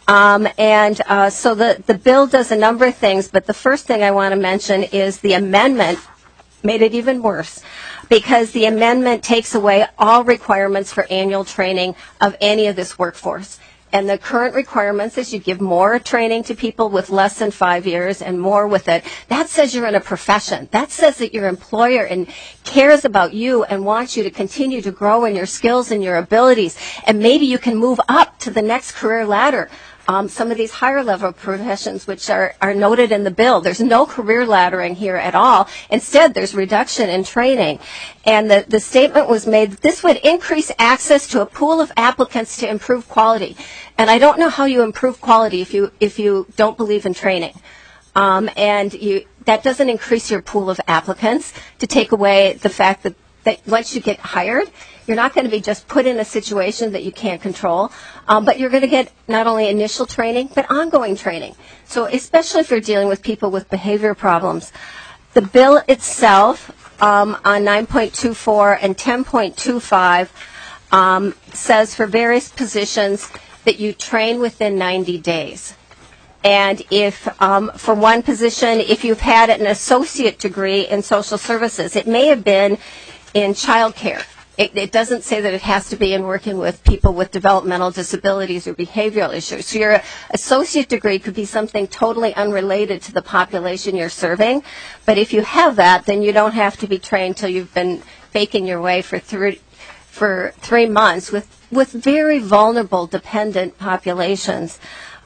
So the bill does a number of things, but the first thing I want to mention is the amendment made it even worse, because the amendment takes away all requirements for annual training of any of this workforce. And the current requirements is you give more training to people with less than 5 years and more with it. That says you're in a profession. That says that your employer and cares about you and wants you to continue to grow in your skills and your abilities. And maybe you can move up to the next career ladder. Some of these higher level professions which are noted in the bill. There's no career laddering here at all. Instead, there's reduction in training. And the statement was made that this would increase access to a pool of applicants to improve quality. And I don't know how you improve quality if you don't believe in training. That doesn't increase your pool of applicants, to take away the fact that that once you get hired, you're not going to be just put in a situation that you can't control, but you're going to get not only initial training, but ongoing training. So especially if you're dealing with people with behavior problems. The bill itself on 9.24 and 10.25 says for various positions that you train within 90 days. And if, for one position, if you've had an associate degree in social services, it may have been in child care. It doesn't say that it has to be in working with people with developmental disabilities or behavioral issues. So your associate degree could be something totally unrelated to the population you're serving. But if you have that, then you don't have to be trained till you've been faking your way for 3 months with very vulnerable dependent populations.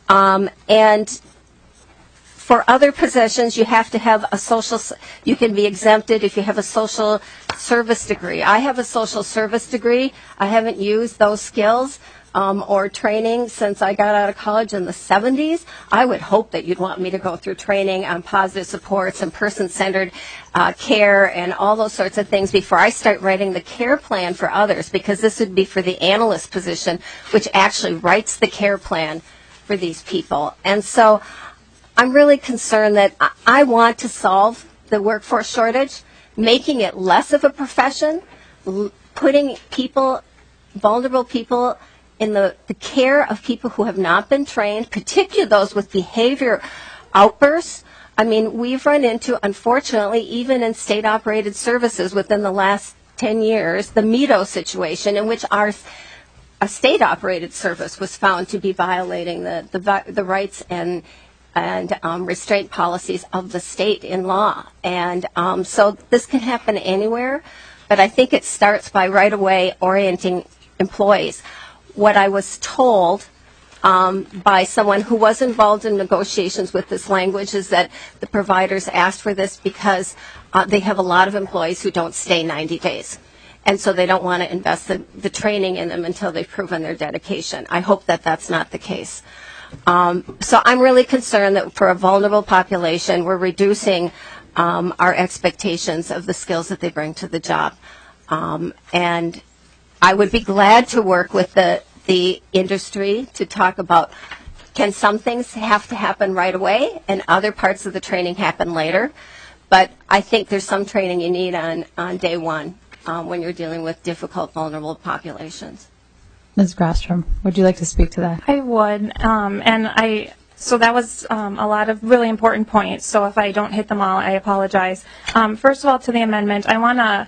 And for other positions, you have to have you can be exempted if you have a social service degree. I have a social service degree. I haven't used those skills or training since I got out of college in the 70s. I would hope that you'd want me to go through training on positive supports and person-centered care and all those sorts of things before I start writing the care plan for others, because this would be for the analyst position, which actually writes the care plan for these people. And so I'm really concerned that I want to solve the workforce shortage, making it less of a profession, putting people, vulnerable people, in the care of people who have not been trained, particularly those with behavior outbursts. I mean, we've run into, unfortunately, even in state-operated services within the last 10 years, the MEDO situation in which a state-operated service was found to be violating the rights and restraint policies of the state in law. And so this can happen anywhere, but I think it starts by right away orienting employees. What I was told by someone who was involved in negotiations with this language is that the providers asked for this because they have a lot of employees who don't stay 90 days. And so they don't want to invest the training in them until they've proven their dedication. I hope that that's not the case. So I'm really concerned that for a vulnerable population, we're reducing our expectations of the skills that they bring to the job. And I would be glad to work with the industry to talk about, can some things have to happen right away and other parts of the training happen later? But I think there's some training you need on day one when you're dealing with difficult, vulnerable populations. Ms. Grostrom, would you like to speak to that? I would, so that was a lot of really important points. So if I don't hit them all, I apologize. First of all, to the amendment, I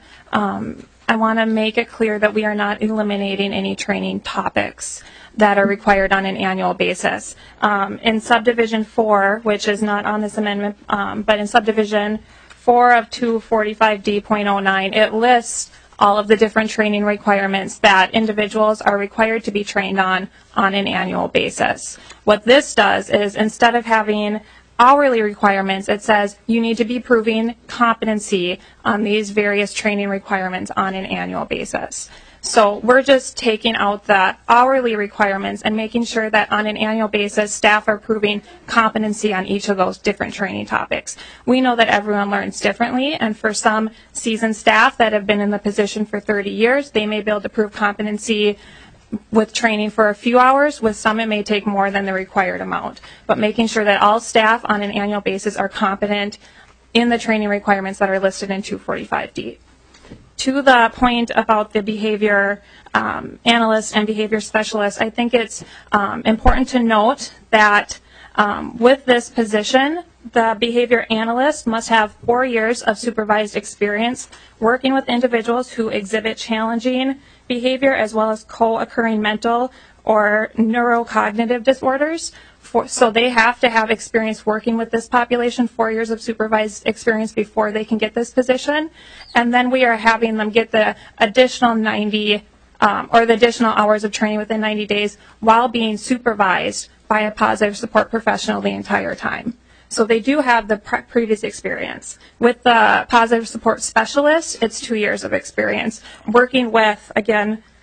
want to make it clear that we are not eliminating any training topics that are required on an annual basis. In subdivision 4, which is not on this amendment, but in subdivision 4 of 245D.09, it lists all of the different training requirements that individuals are required to be trained on an annual basis. What this does is, instead of having hourly requirements, it says you need to be proving competency on these various training requirements on an annual basis. So we're just taking out the hourly requirements and making sure that on an annual basis, staff are proving competency on each of those different training topics. We know that everyone learns differently, and for some seasoned staff that have been in the position for 30 years, they may be able to prove competency with training for a few hours. With some, it may take more than the required amount. But making sure that all staff on an annual basis are competent in the training requirements that are listed in 245D. To the point about the behavior analyst and behavior specialist, I think it's important to note that with this position, the behavior analyst must have 4 years of supervised experience working with individuals who exhibit challenging behavior as well as co-occurring mental or neurocognitive disorders. So they have to have experience working with this population, 4 years of supervised experience before they can get this position. And then we are having them get the additional 90 or the additional hours of training within 90 days while being supervised by a positive support professional the entire time. So they do have the previous experience. With the positive support specialist, it's 2 years of experience working with, again,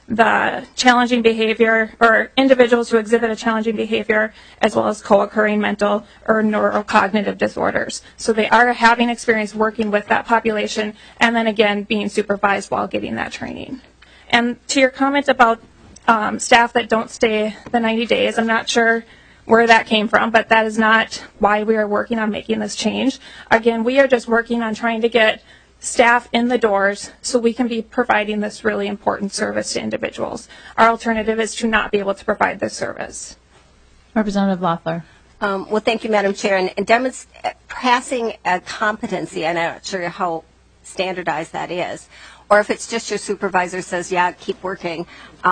the challenging behavior or individuals who exhibit a challenging behavior as well as co-occurring mental or neurocognitive disorders. So they are having experience working with that population and then again being supervised while getting that training. And to your comment about staff that don't stay the 90 days, I'm not sure where that came from, but that is not why we are working on making this change. Again, we are just working on trying to get staff in the doors so we can be providing this really important service to individuals. Our alternative is to not be able to provide this service. Representative Loeffler. Well, thank you, Madam Chair. And passing a competency, and I'm not sure how standardized that is, or if it's just your supervisor says, yeah, keep working,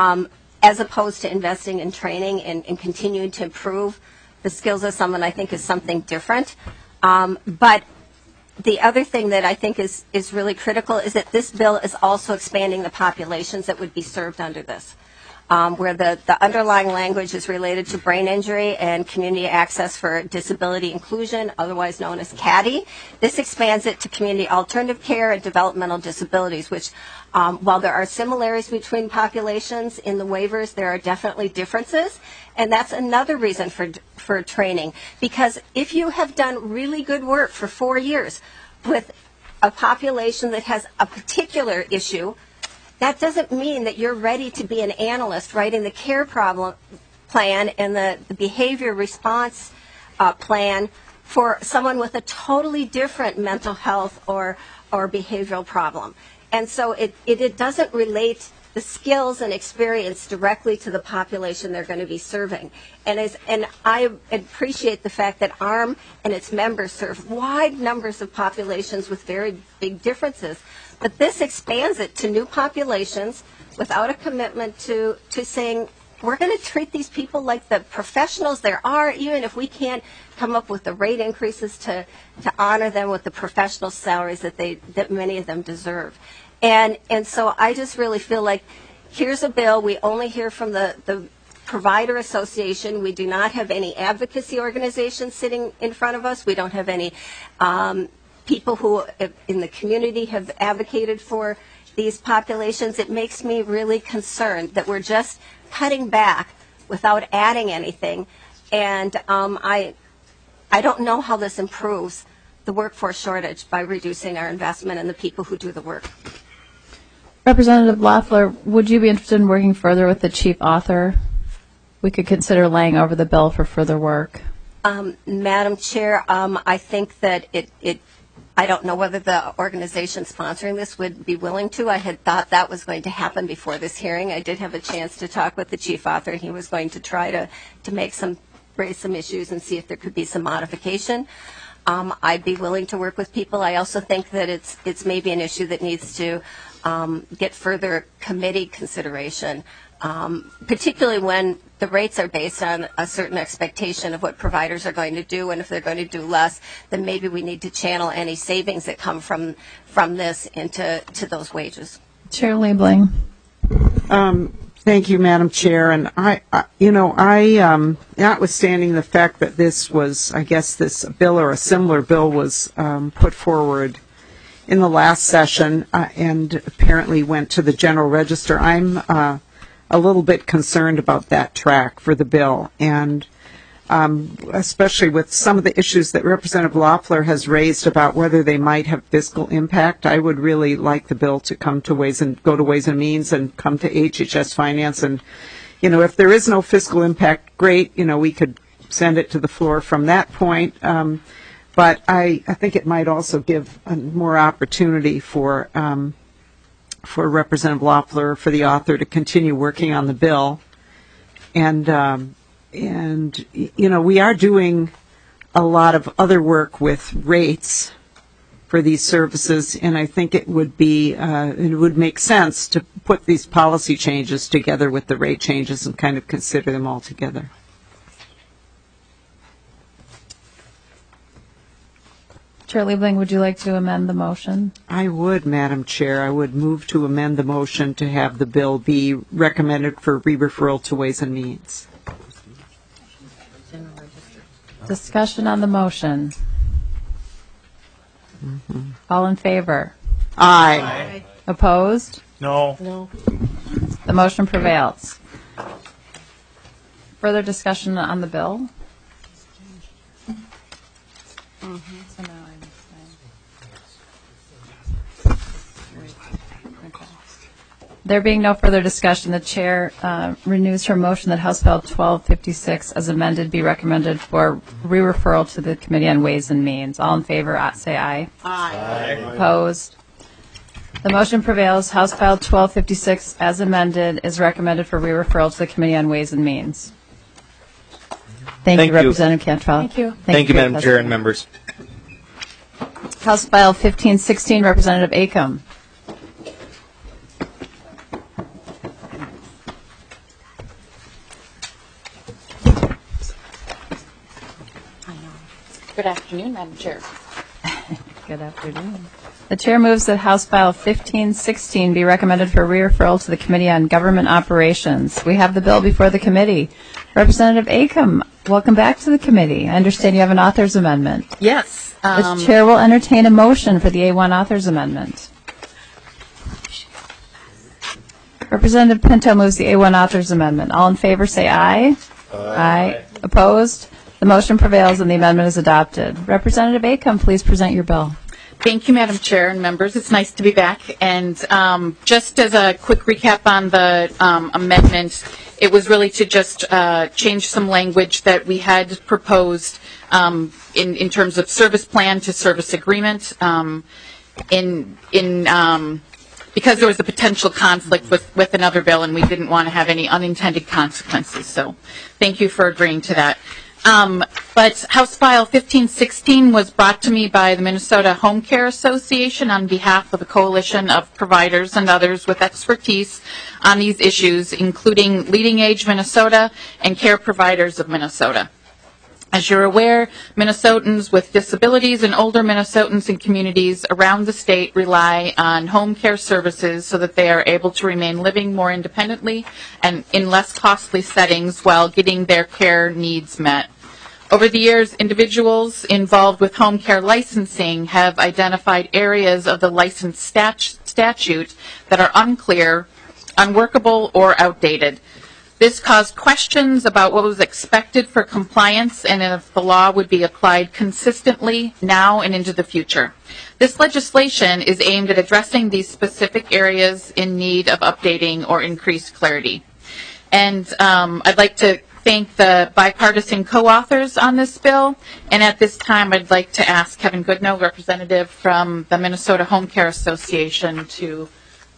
as opposed to investing in training and continuing to improve the skills of someone, I think is something different. But the other thing that I think is really critical is that this bill is also expanding the populations that would be served under this, where the underlying language is related to brain injury and community access for disability inclusion, otherwise known as CADDI. This expands it to community alternative care and developmental disabilities, which while there are similarities between populations in the waivers, there are definitely differences. And that's another reason for training. Because if you have done really good work for 4 years with a population that has a particular issue, that doesn't mean that you're ready to be an analyst writing the care problem plan and the behavior response plan for someone with a totally different mental health or behavioral problem. And so it doesn't relate the skills and experience directly to the population they're going to be serving. And I appreciate the fact that ARM and its members serve wide numbers of populations with very big differences. But this expands it to new populations without a commitment to saying, we're going to treat these people like the professionals there are, even if we can't come up with the rate increases to honor them with the professional salaries that many of them deserve. And so I just really feel like here's a bill. We only hear from the Provider Association. We do not have any advocacy organizations sitting in front of us. We don't have any people who in the community have advocated for these populations. It makes me really concerned that we're just cutting back without adding anything. And I don't know how this improves the workforce shortage by reducing our investment in the people who do the work. Representative Loeffler, would you be interested in working further with the chief author? We could consider laying over the bill for further work. Madam Chair, I think that I don't know whether the organization sponsoring this would be willing to. I had thought that was going to happen before this hearing. I did have a chance to talk with the chief author, and he was going to try to raise some issues and see if there could be some modification. I'd be willing to work with people. I also think that it's maybe an issue that needs to get further committee consideration, particularly when the rates are based on a certain expectation of what providers are going to do, and if they're going to do less, then maybe we need to channel any savings that come from this into those wages. Chair Liebling. Thank you, Madam Chair. And I notwithstanding the fact that this was, I guess this bill or a similar bill was put forward in the last session and apparently went to the General Register, I'm a little bit concerned about that track for the bill, and especially with some of the issues that Representative Loeffler has raised about whether they might have fiscal impact. I would really like the bill to come to go to Ways and Means and come to HHS Finance. And, if there is no fiscal impact, great, we could send it to the floor from that point. But I think it might also give more opportunity for Representative Loeffler, for the author, to continue working on the bill. And we are doing a lot of other work with rates for these services, and I think it would make sense to put these policy changes together with the rate changes and kind of consider them all together. Chair Liebling, would you like to amend the motion? I would, Madam Chair. I would move to amend the motion to have the bill be recommended for re-referral to Ways and Means. Discussion on the motion. All in favor? Aye. Opposed? No. The motion prevails. Further discussion on the bill? So now there being no further discussion, the chair renews her motion that House Bill 1256 as amended be recommended for re-referral to the Committee on Ways and Means. All in favor, say aye. Aye. Opposed? The motion prevails. House File 1256 as amended is recommended for re-referral to the Committee on Ways and Means. Thank you, Representative Cantrell. Thank you. Thank you, Madam Chair and members. House File 1516, Representative Acom. Good afternoon, Madam Chair. Good afternoon. The chair moves that House File 1516 be recommended for referral to the Committee on Government Operations. We have the bill before the committee. Representative Acom, welcome back to the committee. I understand you have an author's amendment. Yes. The chair will entertain a motion for the A1 author's amendment. Representative Pinto moves the A1 author's amendment. All in favor say aye. Aye. Opposed? The motion prevails and the amendment is adopted. Representative Acom, please present your bill. Thank you, Madam Chair and members. It's nice to be back. And just as a quick recap on the amendment, it was really to just change some language that we had proposed in terms of service plan to service agreement. Because there was a potential conflict with another bill, and we didn't want to have any unintended consequences. So, thank you for agreeing to that. But House File 1516 was brought to me by the Minnesota Home Care Association on behalf of a coalition of providers and others with expertise on these issues, including Leading Age Minnesota and Care Providers of Minnesota. As you're aware, Minnesotans with disabilities and older Minnesotans in communities around the state rely on home care services so that they are able to remain living more independently and in less costly settings while getting their care needs met. Over the years, individuals involved with home care licensing have identified areas of the license statute that are unclear, unworkable, or outdated. This caused questions about what was expected for compliance and if the law would be applied consistently now and into the future. This legislation is aimed at addressing these specific areas in need of updating or increased clarity. And I'd like to thank the bipartisan co-authors on this bill. And at this time, I'd like to ask Kevin Goodnow, representative from the Minnesota Home Care Association, to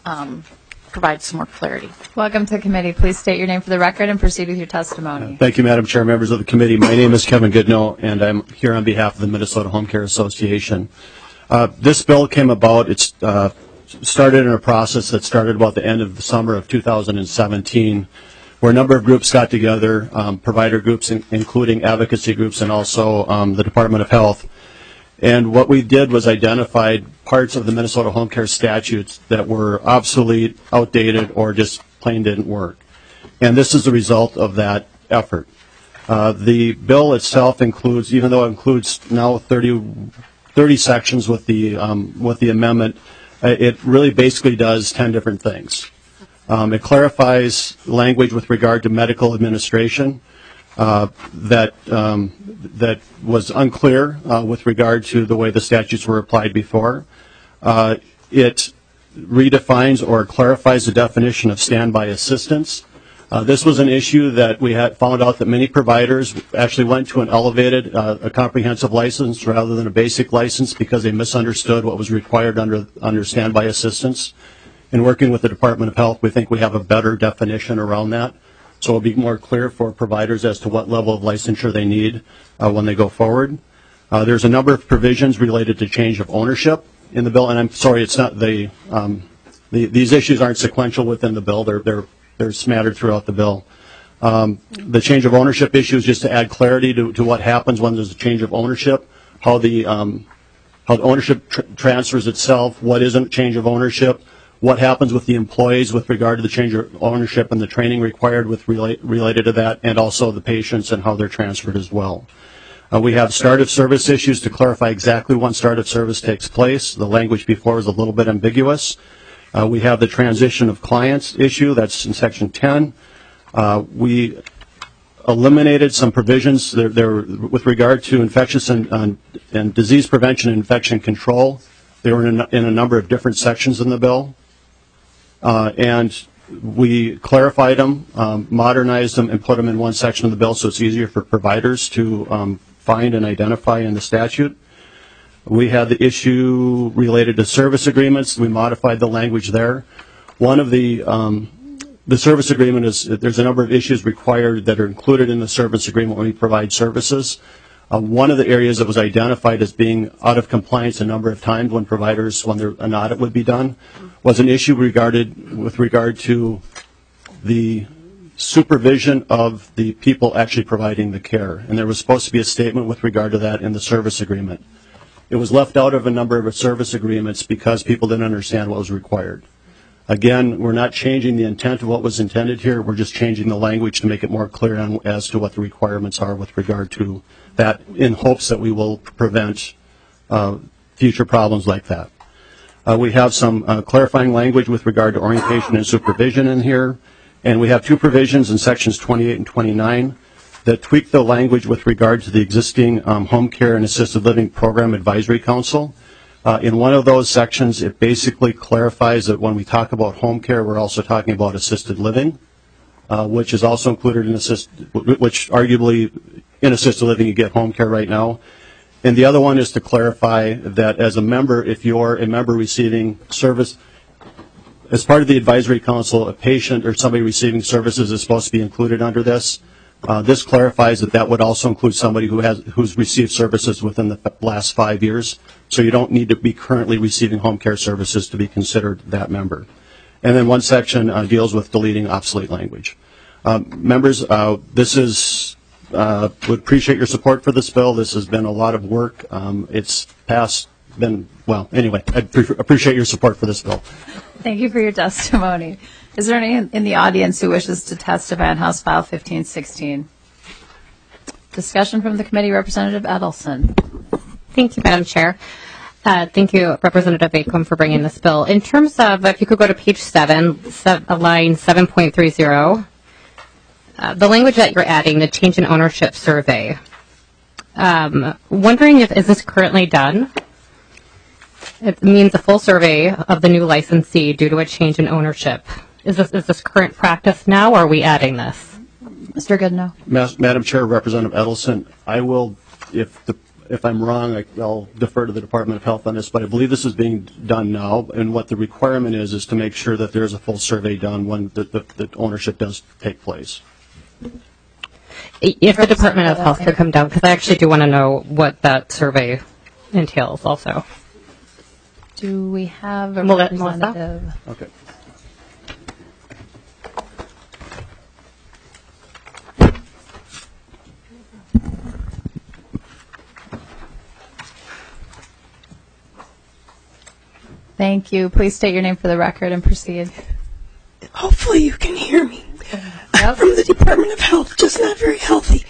provide some more clarity. Welcome to the committee. Please state your name for the record and proceed with your testimony. Thank you, Madam Chair, members of the committee. My name is Kevin Goodnow, and I'm here on behalf of the Minnesota Home Care Association. This bill came about, it started in a process that started about the end of the summer of 2017, where a number of groups got together, provider groups, including advocacy groups, and also the Department of Health. And what we did was identified parts of the Minnesota home care statutes that were obsolete, outdated, or just plain didn't work. And this is the result of that effort. The bill itself includes, even though it includes now 30 sections with the amendment, it really basically does 10 different things. It clarifies language with regard to medical administration that was unclear with regard to the way the statutes were applied before. It redefines or clarifies the definition of standby assistance. This was an issue that we had found out that many providers actually went to an elevated, a comprehensive license rather than a basic license because they misunderstood what was required under standby assistance. In working with the Department of Health, we think we have a better definition around that. So it'll be more clear for providers as to what level of licensure they need when they go forward. There's a number of provisions related to change of ownership in the bill, and I'm sorry, it's not these issues aren't sequential within the bill. They're smattered throughout the bill. The change of ownership issue is just to add clarity to what happens when there's a change of ownership, how the ownership transfers itself, what isn't change of ownership, what happens with the employees with regard to the change of ownership and the training required related to that, and also the patients and how they're transferred as well. We have start of service issues to clarify exactly when start of service takes place. The language before was a little bit ambiguous. We have the transition of clients issue, that's in Section 10. We eliminated some provisions there with regard to infectious and disease prevention and infection control. They were in a number of different sections in the bill. And we clarified them, modernized them, and put them in one section of the bill so it's easier for providers to find and identify in the statute. We had the issue related to service agreements. We modified the language there. One of the service agreement is there's a number of issues required that are included in the service agreement when we provide services. One of the areas that was identified as being out of compliance a number of times when an audit would be done was an issue with regard to the supervision of the people actually providing the care. And there was supposed to be a statement with regard to that in the service agreement. It was left out of a number of service agreements because people didn't understand what was required. Again, we're not changing the intent of what was intended here. We're just changing the language to make it more clear as to what the requirements are with regard to that, in hopes that we will prevent future problems like that. We have some clarifying language with regard to orientation and supervision in here. And we have two provisions in Sections 28 and 29 that tweak the language with regard to the existing Home Care and Assisted Living Program Advisory Council. In one of those sections, it basically clarifies that when we talk about home care, we're also talking about assisted living, which is also included in which arguably in assisted living you get home care right now. And the other one is to clarify that as a member, if you're a member receiving service, as part of the advisory council, a patient or somebody receiving services is supposed to be included under this. This clarifies that would also include somebody who's received services within the last 5 years. So you don't need to be currently receiving home care services to be considered that member. And then one section deals with deleting obsolete language. Members, would appreciate your support for this bill. This has been a lot of work. It's anyway, I appreciate your support for this bill. Thank you for your testimony. Is there any in the audience who wishes to testify on House File 1516? Discussion from the committee, Representative Edelson. Thank you, Madam Chair. Thank you, Representative Acom, for bringing this bill. In terms of, if you could go to page 7, line 7.30, the language that you're adding, the change in ownership survey, wondering is this currently done? It means a full survey of the new licensee due to a change in ownership. Is this current practice now, or are we adding this? Mr. Goodenow. Madam Chair, Representative Edelson, I will, if I'm wrong, I'll defer to the Department of Health on this, but I believe this is being done now, and what the requirement is to make sure that there's a full survey done when the ownership does take place. If the Department of Health could come down, because I actually do want to know what that survey entails also. Do we have a representative? Okay. Thank you. Please state your name for the record and proceed. Hopefully you can hear me. I'm from the Department of Health, just not very healthy.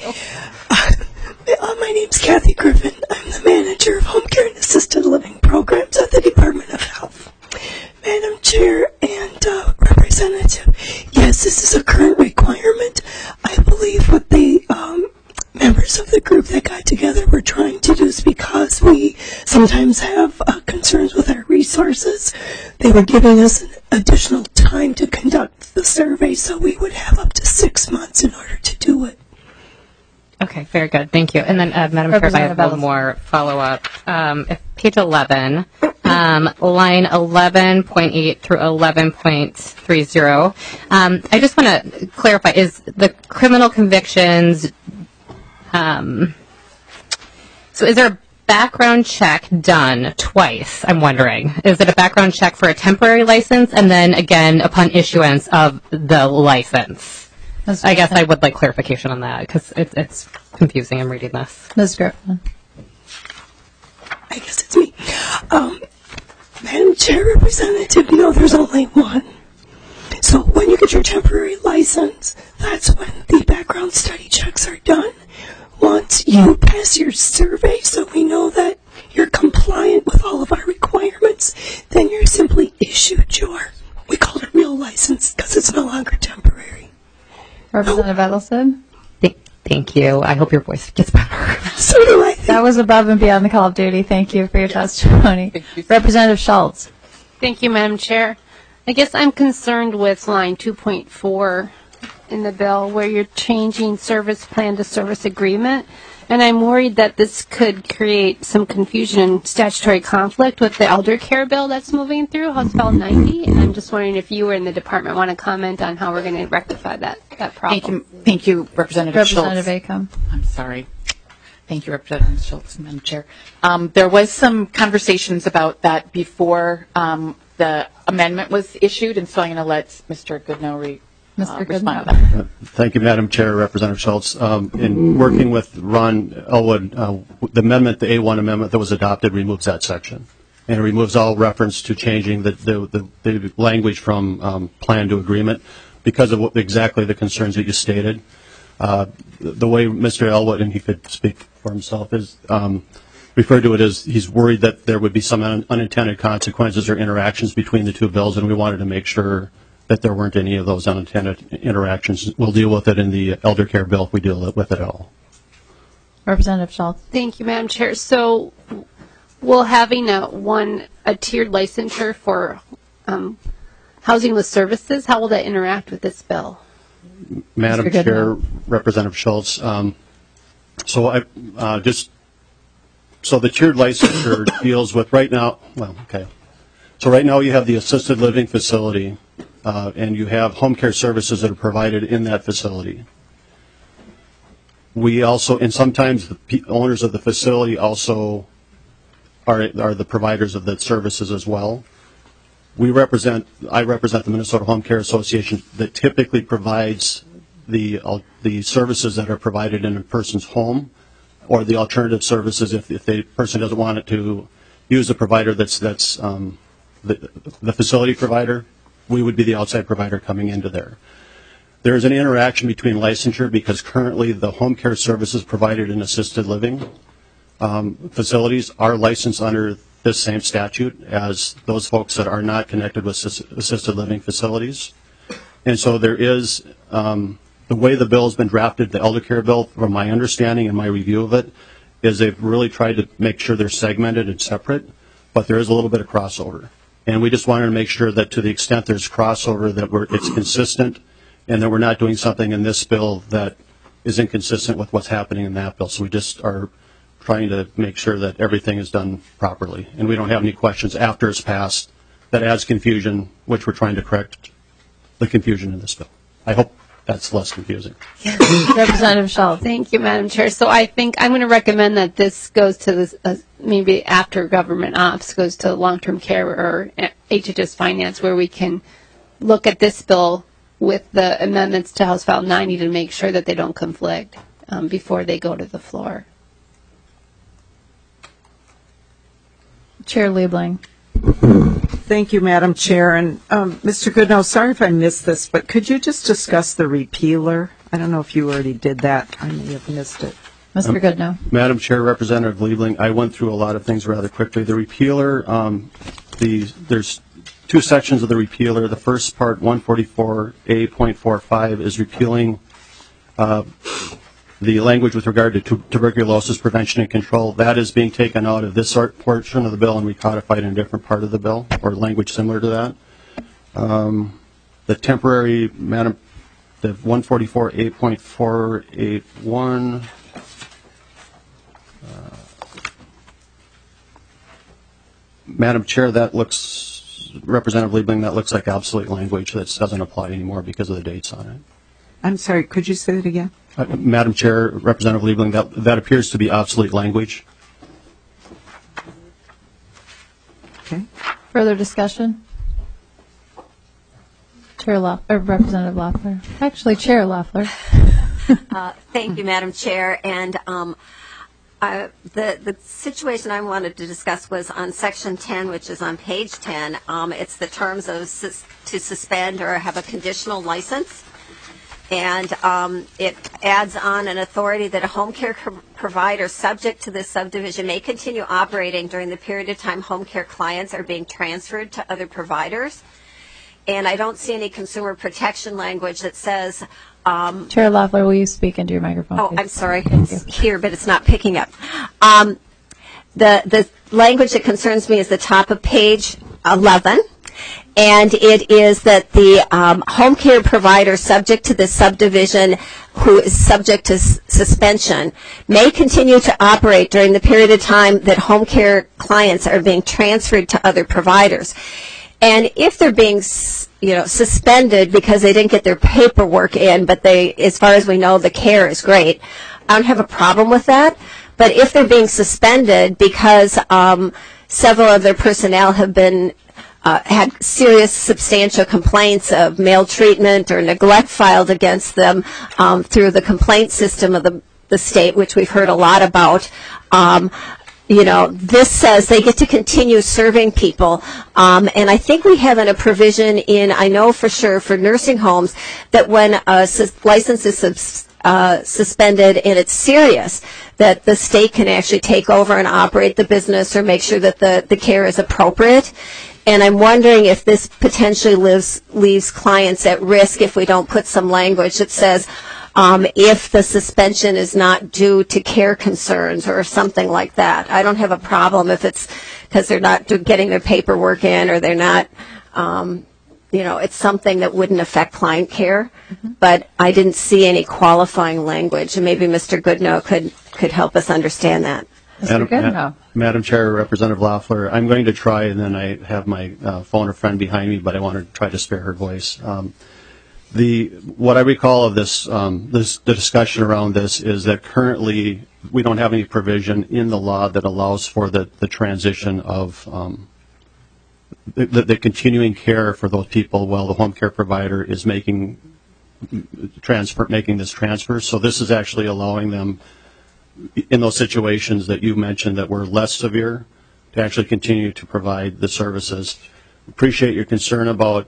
My name's Kathy Griffin. I'm the manager of Home Care and Assisted Living Programs at the Department of Health. Madam Chair and Representative, yes, this is a current requirement. I believe what the members of the group that got together were trying to do is because we sometimes have concerns with our resources. They were giving us an additional time to conduct the survey, so we would have up to 6 months in order to do it. Okay, very good. Thank you. And then, Madam Chair, I have one more follow-up. Page 11, line 11.8 through 11.30. I just want to clarify, is the criminal convictions, so is there a background check done twice, I'm wondering? Is it a background check for a temporary license and then again upon issuance of the license? I guess I would like clarification on that because it's confusing. I'm reading this. Ms. Griffin. I guess it's me. Madam Chair, Representative, no, there's only one. So when you get your temporary license, that's when the background study checks are done. Once you pass your survey, so we know that you're compliant with all of our requirements, then you're simply issued your license because it's no longer temporary. Representative Edelson? Thank you. I hope your voice gets better. So do I. That was above and beyond the call of duty. Thank you for your testimony. Representative Schultz? Thank you, Madam Chair. I guess I'm concerned with line 2.4 in the bill where you're changing service plan to service agreement. And I'm worried that this could create some confusion and statutory conflict with the elder care bill that's moving through, House Bill 90. And I'm just wondering if you or in the department want to comment on how we're going to rectify that problem. Thank you, Representative Schultz. Representative Acom? I'm sorry. Thank you, Representative Schultz, Madam Chair. There was some conversations about that before the amendment was issued, and so I'm going to let Mr. Goodnow respond to that. Thank you, Madam Chair, Representative Schultz. In working with Ron Elwood, the amendment, the A1 amendment that was adopted, removes that section. And it removes all reference to changing the language from plan to agreement because of exactly the concerns that you stated. The way Mr. Elwood, and he could speak for himself, is referred to it as he's worried that there would be some unintended consequences or interactions between the two bills, and we wanted to make sure that there weren't any of those unintended interactions. We'll deal with it in the elder care bill if we deal with it at all. Representative Schultz? Thank you, Madam Chair. So will having a tiered licensure for housing with services, how will that interact with this bill? Madam Chair, Representative Schultz, so the tiered licensure deals with right now, So right now you have the assisted living facility and you have home care services that are provided in that facility. We also, and sometimes the owners of the facility also are the providers of the services as well. I represent the Minnesota Home Care Association that typically provides the services that are provided in a person's home, or the alternative services if the person doesn't want it to use a provider that's the facility provider. We would be the outside provider coming into there. There is an interaction between licensure because currently the home care services provided in assisted living facilities are licensed under this same statute as those folks that are not connected with assisted living facilities. And so there is, the way the bill has been drafted, the elder care bill, from my understanding and my review of it, is they've really tried to make sure they're segmented and separate, but there is a little bit of crossover. And we just wanted to make sure that to the extent there's crossover, that it's consistent and that we're not doing something in this bill that is inconsistent with what's happening in that bill. So we just are trying to make sure that everything is done properly. And we don't have any questions after it's passed that adds confusion, which we're trying to correct the confusion in this bill. I hope that's less confusing. Representative Schultz. Thank you, Madam Chair. So I think I'm going to recommend that this goes to this, maybe after government ops, goes to long-term care or HHS finance, where we can look at this bill with the amendments to House File 90 to make sure that they don't conflict before they go to the floor. Chair Liebling. Thank you, Madam Chair. And Mr. Goodnow, sorry if I missed this, but could you just discuss the repealer? I don't know if you already did that. I may have missed it. Mr. Goodnow. Madam Chair, Representative Liebling, I went through a lot of things rather quickly. The repealer, there's two sections of the repealer. The first part, 144A.45, is repealing the language with regard to tuberculosis prevention and control. That is being taken out of this portion of the bill and recodified in a different part of the bill, or language similar to that. The temporary, the 144A.481, Madam Chair, that looks, Representative Liebling, that looks like obsolete language that doesn't apply anymore because of the dates on it. I'm sorry, could you say that again? Madam Chair, Representative Liebling, that appears to be obsolete language. Okay. Further discussion? Representative Loeffler. Actually, Chair Loeffler. Thank you, Madam Chair. And the situation I wanted to discuss was on Section 10, which is on page 10. It's the terms of to suspend or have a conditional license. And it adds on an authority that a home care provider subject to this subdivision may continue operating during the period of time home care clients are being transferred to other providers. and I don't see any consumer protection language that says. Chair Loeffler, will you speak into your microphone? Oh, please? I'm sorry. It's here, but it's not picking up. The language that concerns me is the top of page 11, and it is that the home care provider subject to this subdivision who is subject to suspension may continue to operate during the period of time that home care clients are being transferred to other providers. And if they're being suspended because they didn't get their paperwork in, but as far as we know, the care is great, I don't have a problem with that. But if they're being suspended because several of their personnel have been had serious substantial complaints of maltreatment or neglect filed against them through the complaint system of the state, which we've heard a lot about, this says they get to continue serving people. And I think we have a provision I know for sure, for nursing homes, that when a license is suspended and it's serious, that the state can actually take over and operate the business or make sure that the care is appropriate. And I'm wondering if this potentially leaves clients at risk if we don't put some language that says, if the suspension is not due to care concerns or something like that. I don't have a problem if it's because they're not getting their paperwork in or they're not, it's something that wouldn't affect client care. Mm-hmm. But I didn't see any qualifying language, and maybe Mr. Goodnow could help us understand that. Madam Chair, Representative Loeffler, I'm going to try, and then I have my phone a friend behind me, but I want to try to spare her voice. What I recall of the discussion around this is that currently we don't have any provision in the law that allows for the transition of the continuing care for those people while the home care provider is making this transfer. So this is actually allowing them, in those situations that you mentioned that were less severe, to actually continue to provide the services. Appreciate your concern about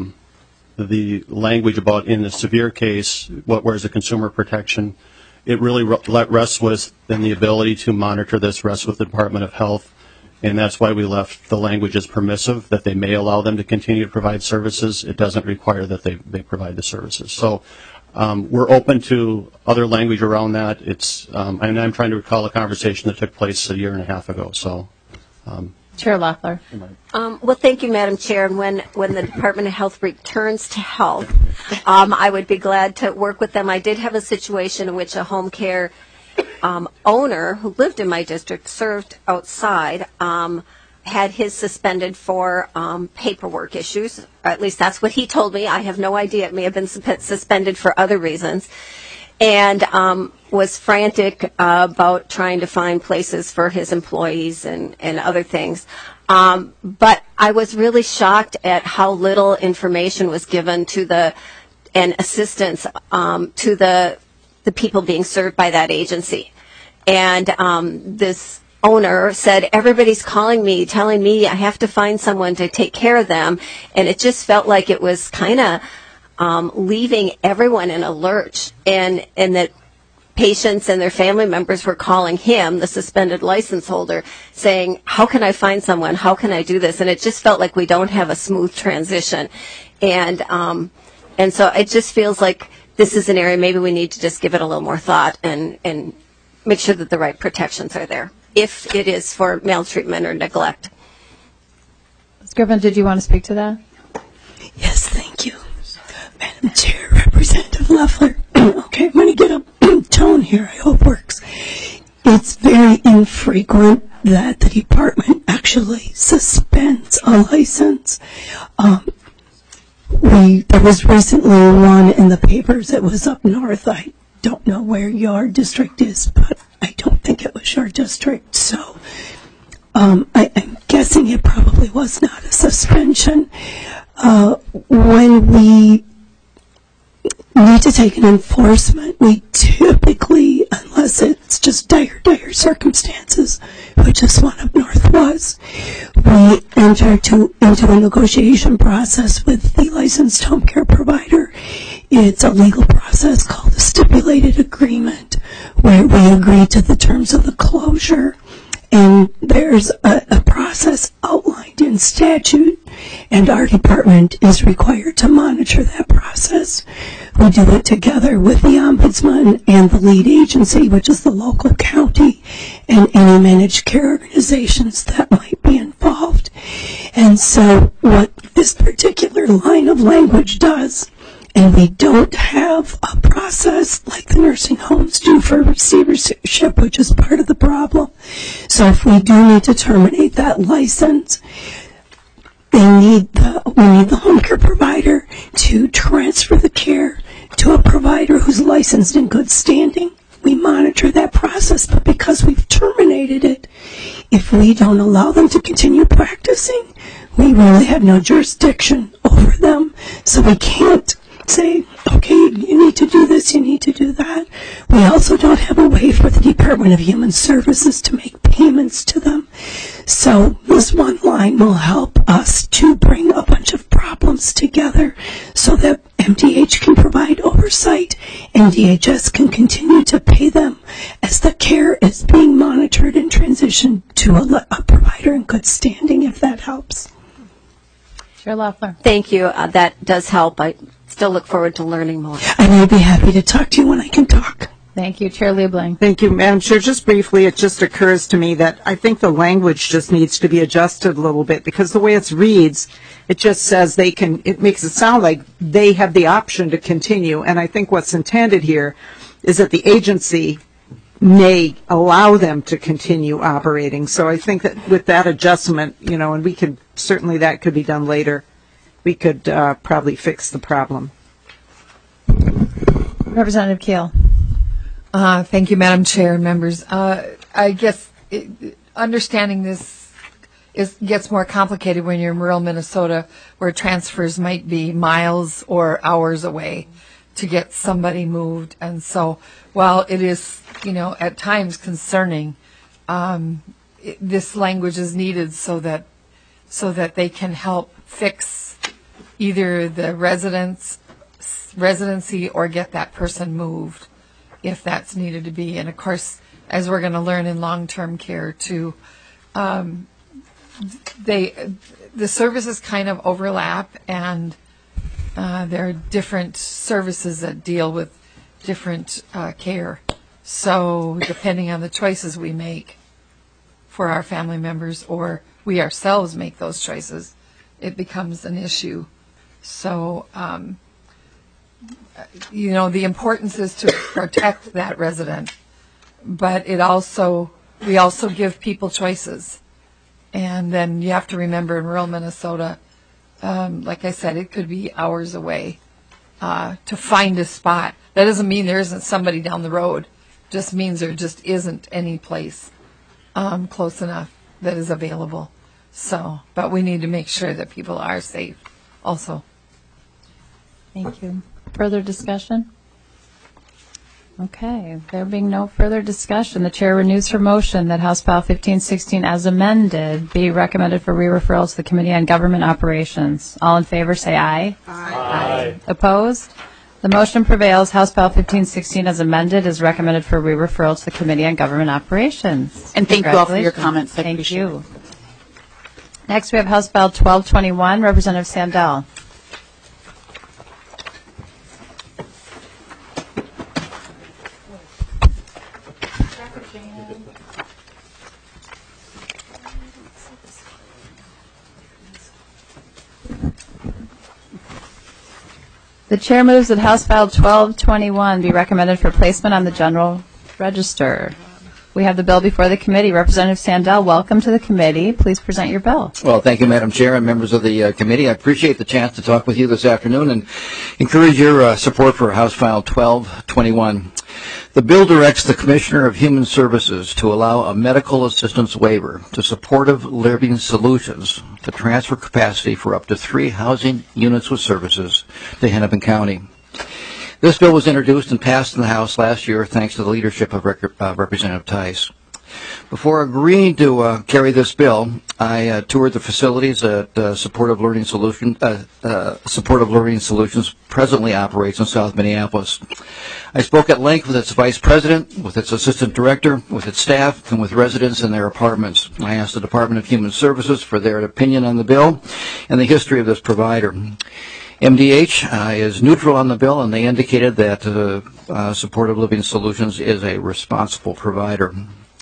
the language about in the severe case, where's the consumer protection. It really rests with then the ability to monitor this rests with the Department of Health, and that's why we left the language as permissive, that they may allow them to continue to provide services. It doesn't require that they provide the services. So we're open to other language around that. And I'm trying to recall a conversation that took place a year and a half ago. So, Chair Loeffler. Well, thank you, Madam Chair. And when the Department of Health returns to health, I would be glad to work with them. I did have a situation in which a home care owner who lived in my district, served outside, had his suspended for paperwork issues. Or at least that's what he told me. I have no idea. It may have been suspended for other reasons. And was frantic about trying to find places for his employees and other things. But I was really shocked at how little information was given and assistance to the people being served by that agency. And this owner said, everybody's calling me, telling me I have to find someone to take care of them. And it just felt like it was kind of leaving everyone in a lurch, and that patients and their family members were calling him, the suspended license holder, saying, how can I find someone? How can I do this? And it just felt like we don't have a smooth transition. And so it just feels like this is an area maybe we need to just give it a little more thought and make sure that the right protections are there, if it is for maltreatment or neglect. Ms. Griffin, did you want to speak to that? Yes, thank you. Madam Chair, Representative Loeffler. Okay, I'm going to get a tone here. I hope works. It's very infrequent that the department actually suspends a license. There was recently one in the papers that was up north. I don't know where your district is, but I don't think it was your district. So I'm guessing it probably was not a suspension. When we need to take an enforcement, we typically, unless it's just dire circumstances, which is one up north was, we enter into a negotiation process with the licensed home care provider. It's a legal process called a stipulated agreement, where we agree to the terms of the closure. And there's a process outlined in statute, and our department is required to monitor that process. We do it together with the ombudsman and the lead agency, which is the local county, and any managed care organizations that might be involved. And so what this particular line of language does, and we don't have a process like the nursing homes do for receivership, which is part of the problem. So if we do need to terminate that license, we need the home care provider to transfer the care to a provider who's licensed in good standing. We monitor that process, but because we've terminated it, if we don't allow them to continue practicing, we really have no jurisdiction over them. So we can't say, okay, you need to do this, you need to do that. We also don't have a way for the Department of Human Services to make payments to them. So this one line will help us to bring a bunch of problems together so that MDH can provide oversight and DHS can continue to pay them as the care is being monitored and transitioned to a provider in good standing, if that helps. Chair Loeffler. Thank you. That does help. I still look forward to learning more. And I'd be happy to talk to you when I can talk. Thank you, Chair Liebling. Thank you, Madam Chair. Just briefly, it just occurs to me that I think the language just needs to be adjusted a little bit, because the way it reads, it just says it makes it sound like they have the option to continue. And I think what's intended here is that the agency may allow them to continue operating. So I think that with that adjustment, and we could, certainly that could be done later, we could probably fix the problem. Representative Keel. Thank you, Madam Chair and members. I guess understanding this gets more complicated when you're in rural Minnesota, where transfers might be miles or hours away to get somebody moved. And so while it is, at times concerning, this language is needed so that they can help fix either the residency or get that person moved, if that's needed to be. And of course, as we're going to learn in long-term care too, the services kind of overlap, and there are different services that deal with different care. So depending on the choices we make for our family members, or we ourselves make those choices, it becomes an issue. So the importance is to protect that resident, but we also give people choices. And then you have to remember, in rural Minnesota, like I said, it could be hours away to find a spot. That doesn't mean there isn't somebody down the road. It just means there just isn't any place close enough that is available. So, but we need to make sure that people are safe also. Thank you. Further discussion? Okay. There being no further discussion, the chair renews her motion that House File 1516 as amended be recommended for re-referral to the Committee on Government Operations. All in favor say aye. Aye. Opposed? The motion prevails. House File 1516 as amended is recommended for re-referral to the Committee on Government Operations. And thank you all for your comments. Thank you. Next we have House File 1221, Representative Sandell. The chair moves that House File 1221 be recommended for placement on the General Register. We have the bill before the committee. Representative Sandell, welcome to the committee. Please present your bill. Well, thank you, Madam Chair and members of the committee. I appreciate the chance to talk with you this afternoon and encourage your support for House File 1221. The bill directs the Commissioner of Human Services to allow a medical assistance waiver to Supportive Living Solutions to transfer capacity for up to 3 housing units with services to Hennepin County. This bill was introduced and passed in the House last year thanks to the leadership of Representative Tice. Before agreeing to carry this bill, I toured the facilities that Supportive Learning Solutions presently operates in South Minneapolis. I spoke at length with its vice president, with its assistant director, with its staff, and with residents in their apartments. I asked the Department of Human Services for their opinion on the bill and the history of this provider. MDH is neutral on the bill, and they indicated that Supportive Living Solutions is a responsible provider.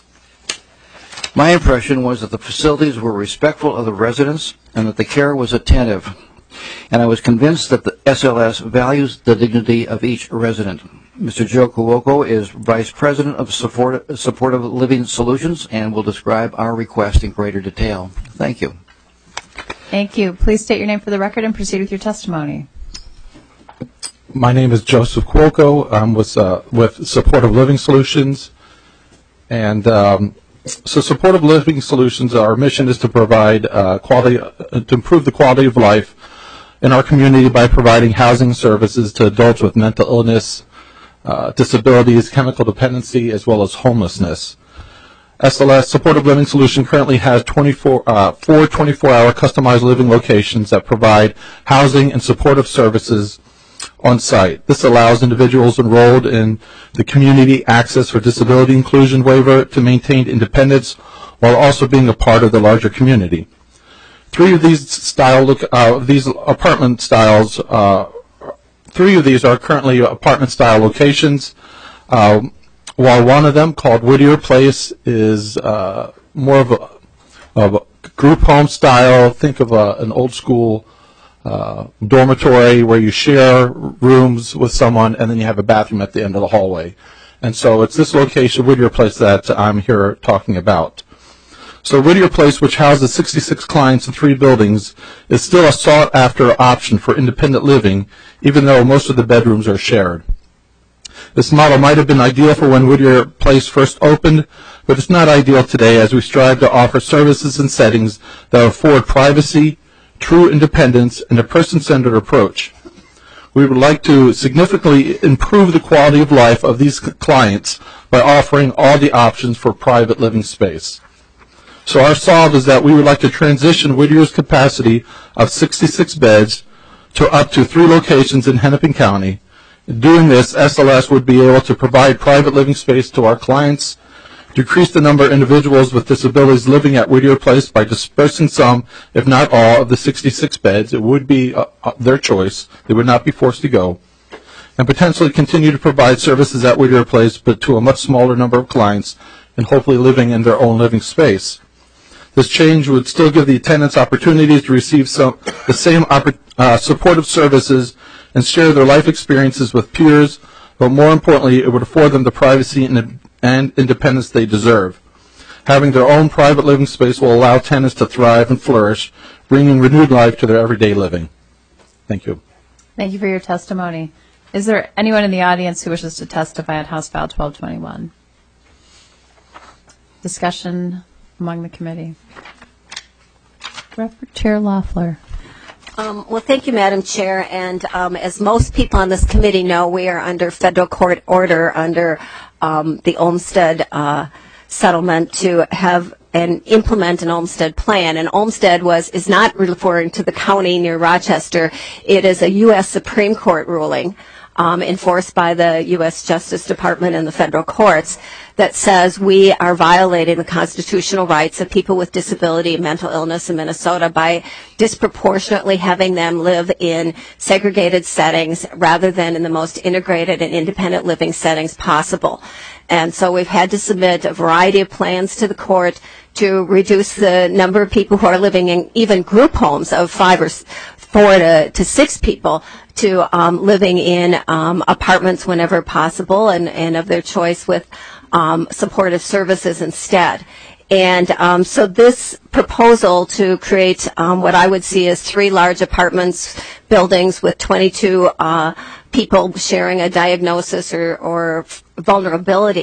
My impression was that the facilities were respectful of the residents and that the care was attentive. And I was convinced that the SLS values the dignity of each resident. Mr. Joe Cuoco is Vice President of Supportive Living Solutions and will describe our request in greater detail. Thank you. Thank you. Please state your name for the record and proceed with your testimony. My name is Joseph Cuoco. I'm with Supportive Living Solutions. And so Supportive Living Solutions, our mission is to provide to improve the quality of life in our community by providing housing services to adults with mental illness, disabilities, chemical dependency, as well as homelessness. SLS Supportive Living Solution currently has 4 24-hour customized living locations that provide housing and supportive services on site. This allows individuals enrolled in the Community Access for Disability Inclusion waiver to maintain independence while also being a part of the larger community. 3 of these apartment styles, 3 of these are currently apartment style locations, while one of them, called Whittier Place, is more of a group home style. Think of an old school dormitory where you share rooms with someone and then you have a bathroom at the end of the hallway. And so it's this location, Whittier Place, that I'm here talking about. So Whittier Place, which houses 66 clients in 3 buildings, is still a sought-after option for independent living, even though most of the bedrooms are shared. This model might have been ideal for when Whittier Place first opened, but it's not ideal today as we strive to offer services and settings that afford privacy, true independence, and a person-centered approach. We would like to significantly improve the quality of life of these clients by offering all the options for private living space. So our solve is that we would like to transition Whittier's capacity of 66 beds to up to 3 locations in Hennepin County. In doing this, SLS would be able to provide private living space to our clients, decrease the number of individuals with disabilities living at Whittier Place by dispersing some, if not all, of the 66 beds. It would be their choice. They would not be forced to go. And potentially continue to provide services at Whittier Place, but to a much smaller number of clients, and hopefully living in their own living space. This change would still give the tenants opportunities to receive the same supportive services and share their life experiences with peers, but more importantly, it would afford them the privacy and independence they deserve. Having their own private living space will allow tenants to thrive and flourish, bringing renewed life to their everyday living. Thank you. Thank you for your testimony. Is there anyone in the audience who wishes to testify on House File 1221? Discussion among the committee. Chair Loeffler. Well, thank you, Madam Chair. And as most people on this committee know, we are under federal court order under the Olmstead settlement to have and implement an Olmstead plan. And Olmstead is not referring to the county near Rochester. It is a U.S. Supreme Court ruling enforced by the U.S. Justice Department and the federal courts that says we are violating the constitutional rights of people with disability and mental illness in Minnesota by disproportionately having them live in segregated settings rather than in the most integrated and independent living settings possible. And so we've had to submit a variety of plans to the court to reduce the number of people who are living in even group homes of 4 to 6 people to living in apartments whenever possible and of their choice with supportive services instead. And so this proposal to create what I would see as 3 large apartments buildings with 22 people sharing a diagnosis or vulnerability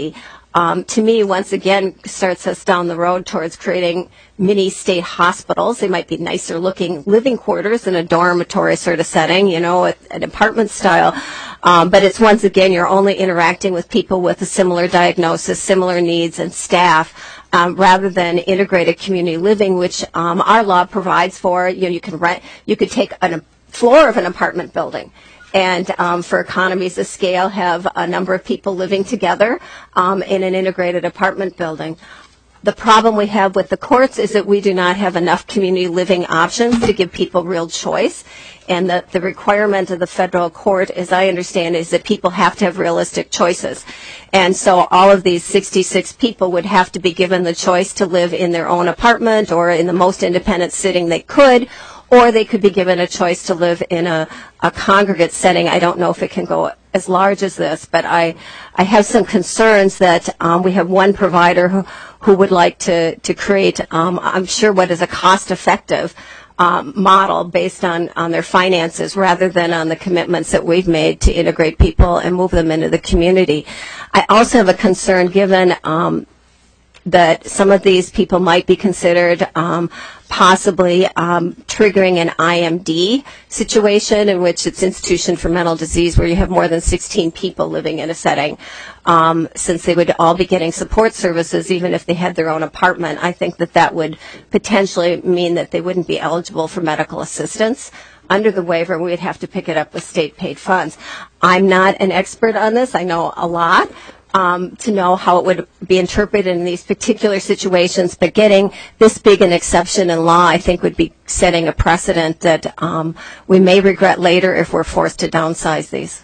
to me, once again, starts us down the road towards creating mini state hospitals. They might be nicer looking living quarters in a dormitory sort of setting, an apartment style. But it's once again, you're only interacting with people with a similar diagnosis, similar needs, and staff. Rather than integrated community living, which our law provides for. You could take a floor of an apartment building and for economies of scale have a number of people living together in an integrated apartment building. The problem we have with the courts is that we do not have enough community living options to give people real choice. And the requirement of the federal court, as I understand, is that people have to have realistic choices. And so all of these 66 people would have to be given the choice to live in their own apartment or in the most independent setting they could, or they could be given a choice to live in a congregate setting. I don't know if it can go as large as this, but I have some concerns that we have one provider who would like to create, I'm sure, what is a cost-effective model based on their finances rather than on the commitments that we've made to integrate people and move them into the community. I also have a concern given that some of these people might be considered possibly triggering an IMD situation in which it's institution for mental disease where you have more than 16 people living in a setting. Since they would all be getting support services even if they had their own apartment, I think that would potentially mean that they wouldn't be eligible for medical assistance. Under the waiver, we would have to pick it up with state-paid funds. I'm not an expert on this. I know a lot. To know how it would be interpreted in these particular situations, but getting this big an exception in law, I think, would be setting a precedent that we may regret later if we're forced to downsize these.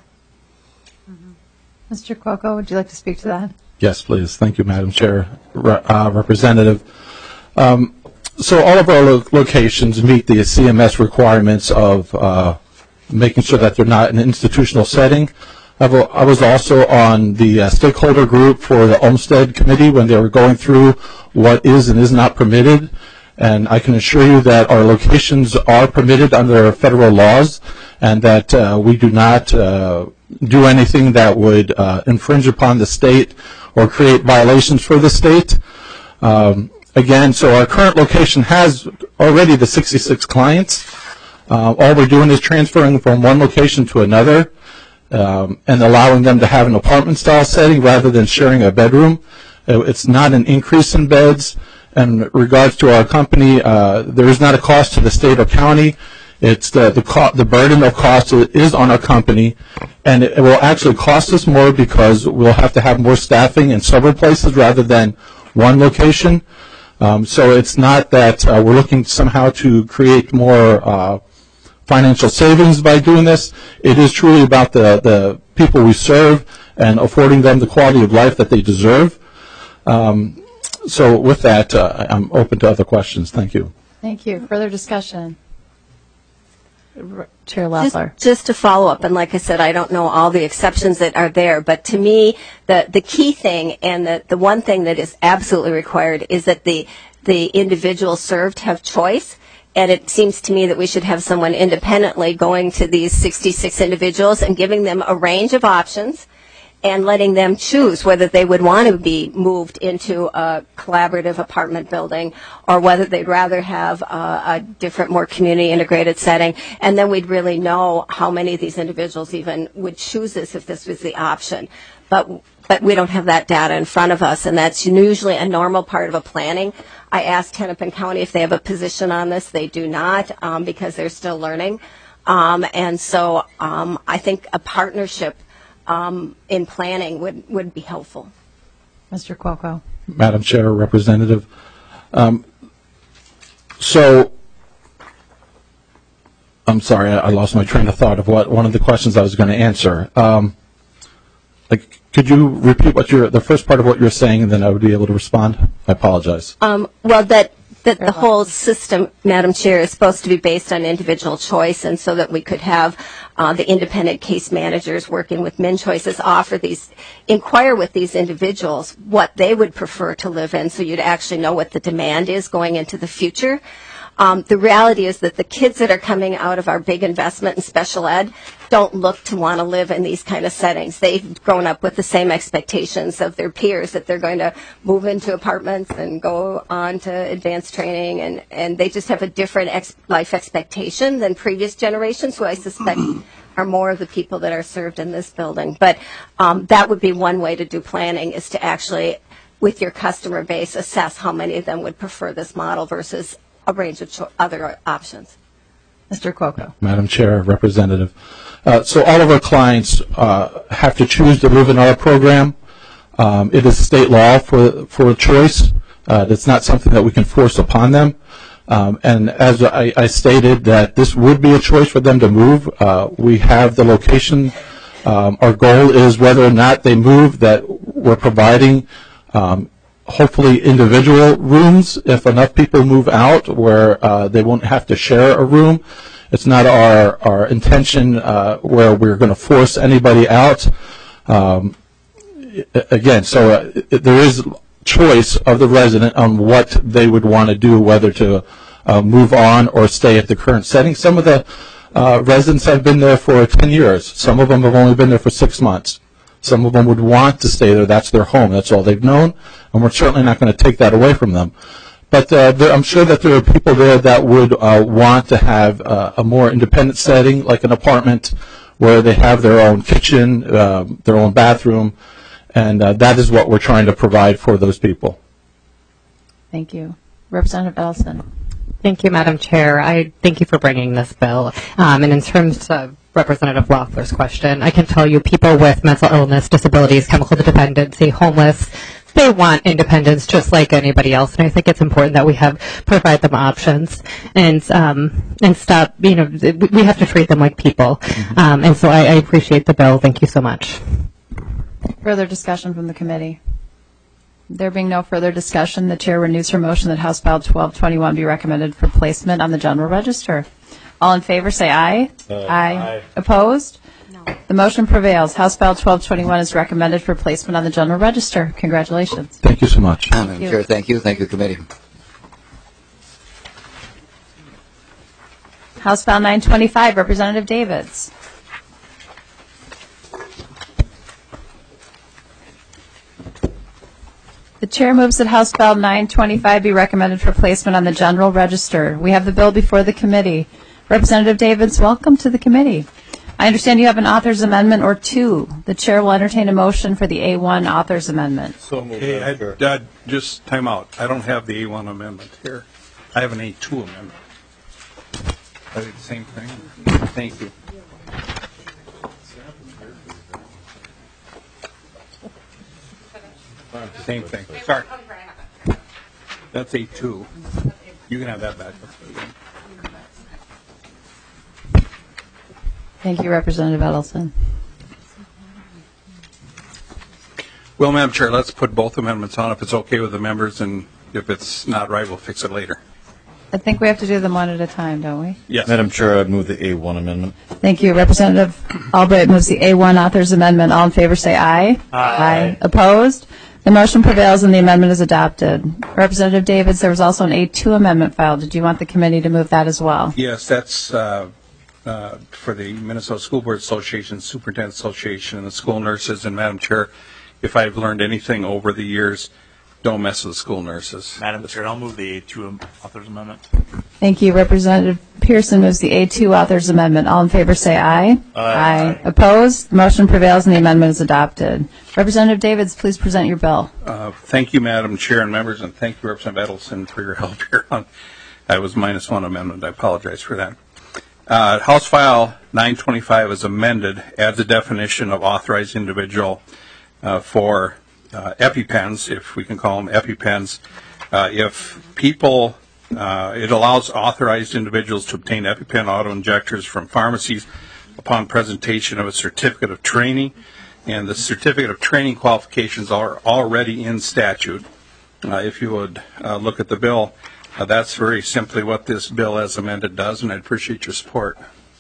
Mr. Cuoco, would you like to speak to that? Yes, please. Thank you, Madam Chair. Representative. So all of our locations meet the CMS requirements of making sure that they're not in an institutional setting. I was also on the stakeholder group for the Olmstead Committee when they were going through what is and is not permitted. And I can assure you that our locations are permitted under federal laws and that we do not do anything that would infringe upon the state or create violations for the state. Again, so our current location has already the 66 clients. All we're doing is transferring from one location to another. And allowing them to have an apartment-style setting rather than sharing a bedroom. It's not an increase in beds. And in regards to our company, there is not a cost to the state or county. It's the burden of cost is on our company, and it will actually cost us more because we'll have to have more staffing in several places rather than one location. So it's not that we're looking somehow to create more financial savings by doing this. It is truly about the people we serve and affording them the quality of life that they deserve. So with that, I'm open to other questions. Thank you. Thank you. Further discussion? Chair Leffler. Just to follow up, and like I said, I don't know all the exceptions that are there, but to me, the key thing and the one thing that is absolutely required is that the individuals served have choice. And it seems to me that we should have someone independently going to these 66 individuals and giving them a range of options and letting them choose whether they would want to be moved into a collaborative apartment building or whether they'd rather have a different, more community integrated setting. And then we'd really know how many of these individuals even would choose this if this was the option. But we don't have that data in front of us, and that's usually a normal part of a planning. I asked Hennepin County if they have a position on this. They do not because they're still learning. And so I think a partnership in planning would be helpful. Mr. Cuoco. Madam Chair, Representative. So I'm sorry, I lost my train of thought of what one of the questions I was going to answer. Could you repeat the first part of what you're saying, and then I would be able to respond? I apologize. Well, that the whole system, Madam Chair, is supposed to be based on individual choice, and so that we could have the independent case managers working with MnChoices inquire with these individuals what they would prefer to live in, so you'd actually know what the demand is going into the future. The reality is that the kids that are coming out of our big investment in special ed don't look to want to live in these kind of settings. They've grown up with the same expectations of their peers that they're going to move into apartments and go on to advanced training, and they just have a different life expectation than previous generations, who I suspect are more of the people that are served in this building. But that would be one way to do planning, is to actually, with your customer base, assess how many of them would prefer this model versus a range of other options. Mr. Cuoco. Madam Chair, Representative. So all of our clients have to choose to live in our program. It is state law for a choice. It's not something that we can force upon them. And as I stated, that this would be a choice for them to move. We have the location. Our goal is whether or not they move, that we're providing hopefully individual rooms if enough people move out, where they won't have to share a room. It's not our intention where we're going to force anybody out. Again, so there is choice of the resident on what they would want to do, whether to move on or stay at the current setting. Some of the residents have been there for 10 years. Some of them have only been there for 6 months. Some of them would want to stay there. That's their home. That's all they've known, and we're certainly not going to take that away from them. But I'm sure that there are people there that would want to have a more independent setting, like an apartment, where they have their own kitchen, their own bathroom, and that is what we're trying to provide for those people. Thank you. Representative Ellison. Thank you, Madam Chair. I thank you for bringing this bill. And in terms of Representative Loeffler's question, I can tell you people with mental illness, disabilities, chemical dependency, homeless, they want independence just like anybody else, and I think it's important that we provide them options and stop. We have to treat them like people, and so I appreciate the bill. Thank you so much. Further discussion from the committee. There being no further discussion, the chair renews her motion that House File 1221 be recommended for placement on the General Register. All in favor, say aye. Aye. Opposed? No. The motion prevails. House File 1221 is recommended for placement on the General Register. Congratulations. Thank you so much. Madam Chair, thank you. Thank you, committee. House File 925, Representative Davids. The chair moves that House File 925 be recommended for placement on the General Register. We have the bill before the committee. Representative Davids, welcome to the committee. I understand you have an author's amendment or two. The chair will entertain a motion for the A1 author's amendment. So moved. Hey, just time out. I don't have the A1 amendment here. I have an A2 amendment. Are they the same thing? Thank you. Same thing. Sorry. That's A2. You can have that back. Thank you, Representative Edelson. Well, Madam Chair, let's put both amendments on if it's okay with the members, and if it's not right, we'll fix it later. I think we have to do them one at a time, don't we? Yes. Madam Chair, I move the A1 amendment. Thank you. Representative Albright moves the A1 author's amendment. All in favor say aye. Aye. Opposed? The motion prevails and the amendment is adopted. Representative Davids, there was also an A2 amendment filed. Did you want the committee to move that as well? Yes, that's for the Minnesota School Board Association, Superintendent Association, and the school nurses. And Madam Chair, if I've learned anything over the years, don't mess with the school nurses. Madam Chair, I'll move the A2 author's amendment. Thank you. Representative Pearson moves the A2 author's amendment. All in favor say aye. Aye. Opposed? The motion prevails and the amendment is adopted. Representative Davids, please present your bill. Thank you, Madam Chair and members, and thank you, Representative Edelson, for your help here. I was -1 amendment. I apologize for that. House File 925 is amended, adds a definition of authorized individual for EpiPens, if we can call them EpiPens. If people, it allows authorized individuals to obtain EpiPen auto-injectors from pharmacies upon presentation of a certificate of training, and the certificate of training qualifications are already in statute. If you would look at the bill, that's very simply what this bill as amended does, and I appreciate your support.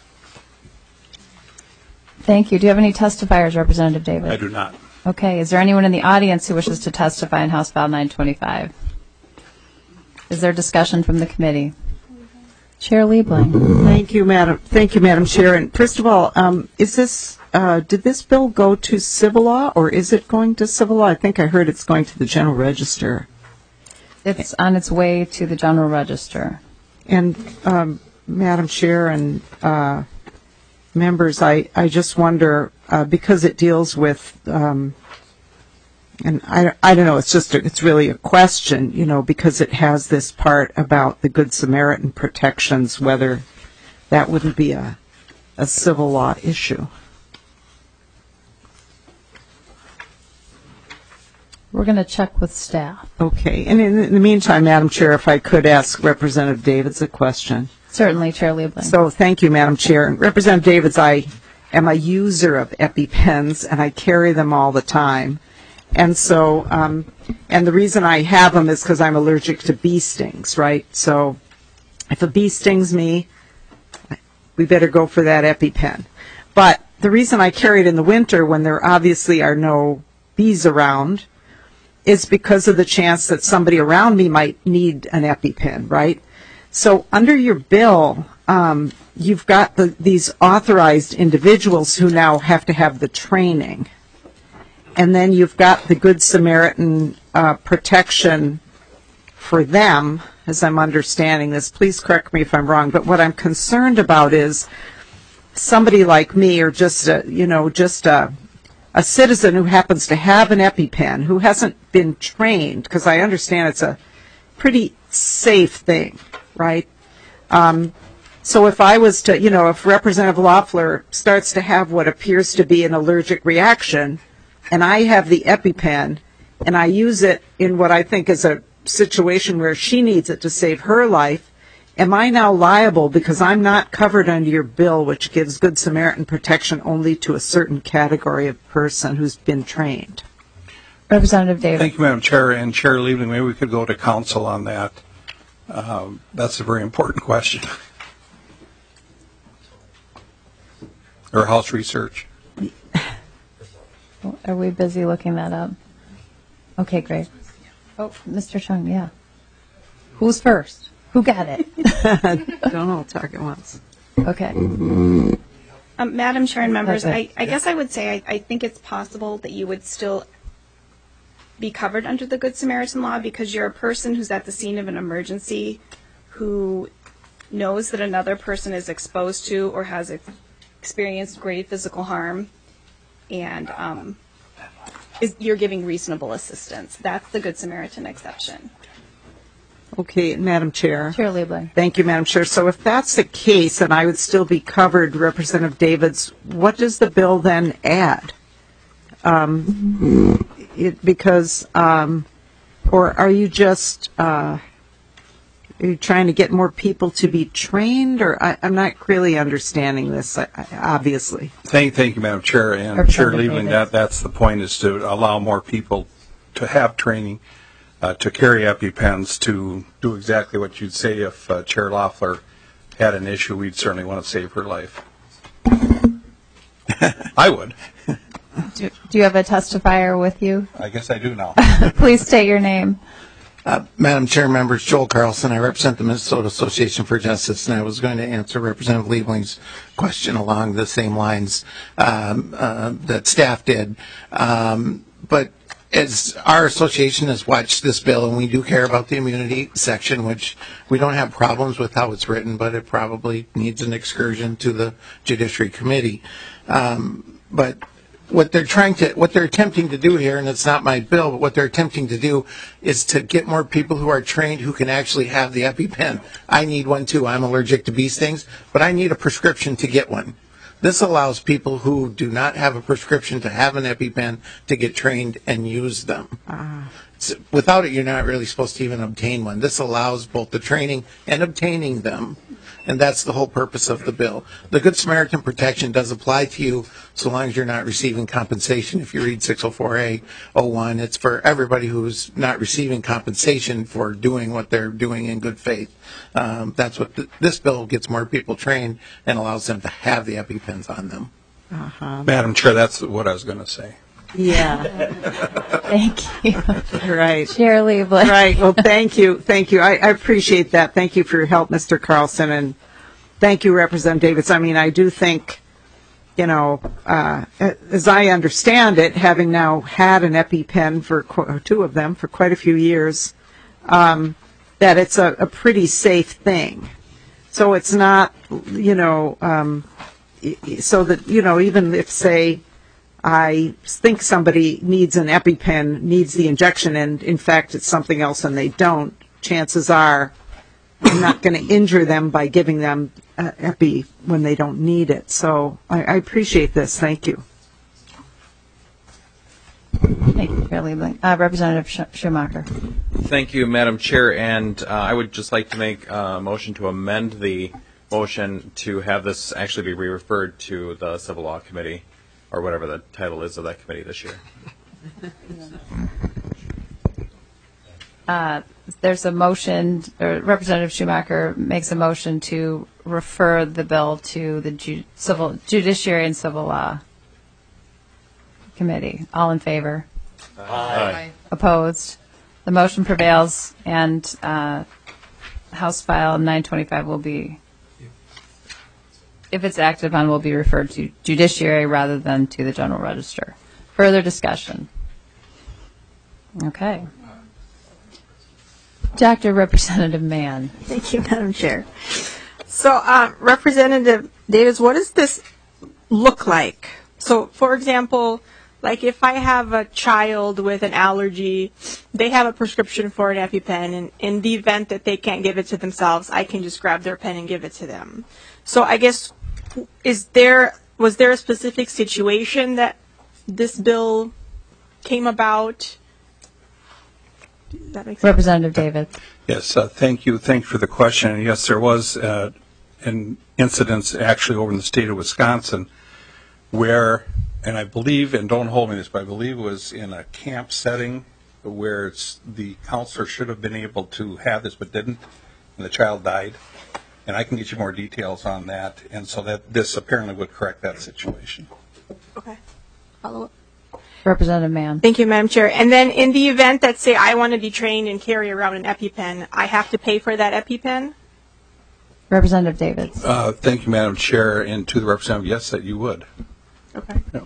Thank you. Do you have any testifiers, Representative Davids? I do not. Okay. Is there anyone in the audience who wishes to testify in House File 925? Is there discussion from the committee? Chair Liebling. Thank you, Madam Chair. And first of all, is this did this bill go to civil law, or is it going to civil law? I think I heard it's going to the General Register. It's on its way to the General Register. And Madam Chair and members, I just wonder, because it deals with, and I don't know, it's really a question, you know, because it has this part about the Good Samaritan protections, whether that wouldn't be a civil law issue. We're going to check with staff. Okay. And in the meantime, Madam Chair, if I could ask Representative Davids a question. Certainly, Chair Liebling. So thank you, Madam Chair. Representative Davids, I am a user of EpiPens, and I carry them all the time. And so, and the reason I have them is because I'm allergic to bee stings, right? So if a bee stings me, we better go for that EpiPen. But the reason I carry it in the winter when there obviously are no bees around is because of the chance that somebody around me might need an EpiPen, right? So under your bill, you've got these authorized individuals who now have to have the training. And then you've got the Good Samaritan protection for them, as I'm understanding this. Please correct me if I'm wrong, but what I'm concerned about is somebody like me, or just a citizen who happens to have an EpiPen, who hasn't been trained, because I understand it's a pretty safe thing, right? So if I was to, if Representative Loeffler starts to have what appears to be an allergic reaction, and I have the EpiPen, and I use it in what I think is a situation where she needs it to save her life, am I now liable because I'm not covered under your bill, which gives Good Samaritan protection only to a certain category of person who's been trained? Representative Davis. Thank you, Madam Chair. And Chair Liebling, maybe we could go to council on that. That's a very important question. Or House research. Are we busy looking that up? Okay, great. Oh, Mr. Chung, yeah. Who's first? Who got it? Don't all talk at once. Okay. Madam Chair and members, I guess I would say I think it's possible that you would still be covered under the Good Samaritan law because you're a person who's at the scene of an emergency who knows that another person is exposed to or has experienced grave physical harm, and you're giving reasonable assistance. That's the Good Samaritan exception. Okay, Madam Chair. Chair Liebling. Thank you, Madam Chair. So if that's the case, and I would still be covered, Representative Davids, what does the bill then add? Or are you just, are you trying to get more people to be trained? Or I'm not really understanding this, obviously. Thank you, Madam Chair. And Chair Liebling, that's the point, is to allow more people to have training. To carry EpiPens, to do exactly what you'd say if Chair Loeffler had an issue. We'd certainly want to save her life. I would. Do you have a testifier with you? I guess I do now. Please state your name. Madam Chair, members, Joel Carlson. I represent the Minnesota Association for Justice, and I was going to answer Representative Liebling's question along the same lines that staff did. But as our association has watched this bill, and we do care about the immunity section, which we don't have problems with how it's written, but it probably needs an excursion to the Judiciary Committee. But what they're attempting to do here, and it's not my bill, but what they're attempting to do is to get more people who are trained who can actually have the EpiPen. I need one too. I'm allergic to bee stings, but I need a prescription to get one. This allows people who do not have a prescription to have an EpiPen to get trained and use them. Without it, you're not really supposed to even obtain one. This allows both the training and obtaining them, and that's the whole purpose of the bill. The Good Samaritan protection does apply to you so long as you're not receiving compensation. If you read 604A-01, it's for everybody who's not receiving compensation for doing what they're doing in good faith. That's what this bill gets more people trained and allows them to have the EpiPens on them. Madam Chair, that's what I was going to say. Yeah. Thank you. Right. Chair Liebling. Right. Well, thank you. Thank you. I appreciate that. Thank you for your help, Mr. Carlson, and thank you, Representative Davids. I mean, I do think, you know, as I understand it, having now had an EpiPen for two of them for quite a few years, that it's a pretty safe thing. So it's not, you know, so that, you know, even if, say, I think somebody needs an EpiPen, needs the injection, and in fact it's something else and they don't, chances are I'm not going to injure them by giving them Epi when they don't need it. So I appreciate this. Thank you. Thank you, Chair Liebling. Representative Schumacher. Thank you, Madam Chair, and I would just like to make a motion to amend the motion to have this actually be re-referred to the Civil Law Committee, or whatever the title is of that committee this year. There's a motion, or Representative Schumacher makes a motion to refer the bill to the Judiciary and Civil Law Committee. All in favor? Aye. Opposed? The motion prevails, and House File 925 will be, if it's acted upon, will be referred to Judiciary rather than to the General Register. Further discussion? Okay. Dr. Representative Mann. Thank you, Madam Chair. So, Representative Davids, what does this look like? So, for example, like if I have a child with an allergy, they have a prescription for an EpiPen, and in the event that they can't give it to themselves, I can just grab their pen and give it to them. So I guess, was there a specific situation that this bill came about? Does that make sense? Representative David. Yes, thank you. Thank you for the question. Yes, there was an incident actually over in the state of Wisconsin where, and I believe, and don't hold me to this, but I believe it was in a camp setting where the counselor should have been able to have this but didn't, and the child died. And I can get you more details on that, and so that this apparently would correct that situation. Okay. Follow up. Representative Mann. Thank you, Madam Chair. And then in the event that, say, I want to be trained and carry around an EpiPen, I have to pay for that EpiPen? Representative Davids. Thank you, Madam Chair, and to the representative, yes, that you would. Okay. Yeah.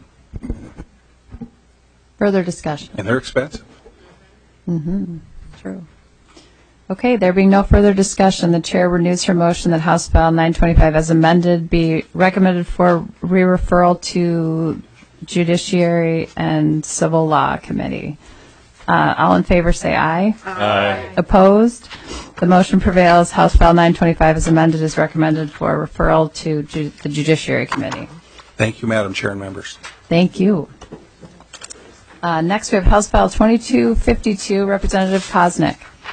Further discussion. And they're expensive. Mm-hmm. True. Okay, there being no further discussion, the chair renews her motion that House File 925 as amended be recommended for re-referral to Judiciary and Civil Law Committee. All in favor say aye. Aye. Opposed? The motion prevails. House File 925 as amended is recommended for referral to the Judiciary Committee. Thank you, Madam Chair and members. Thank you. Next we have House File 2252, Representative Koznick.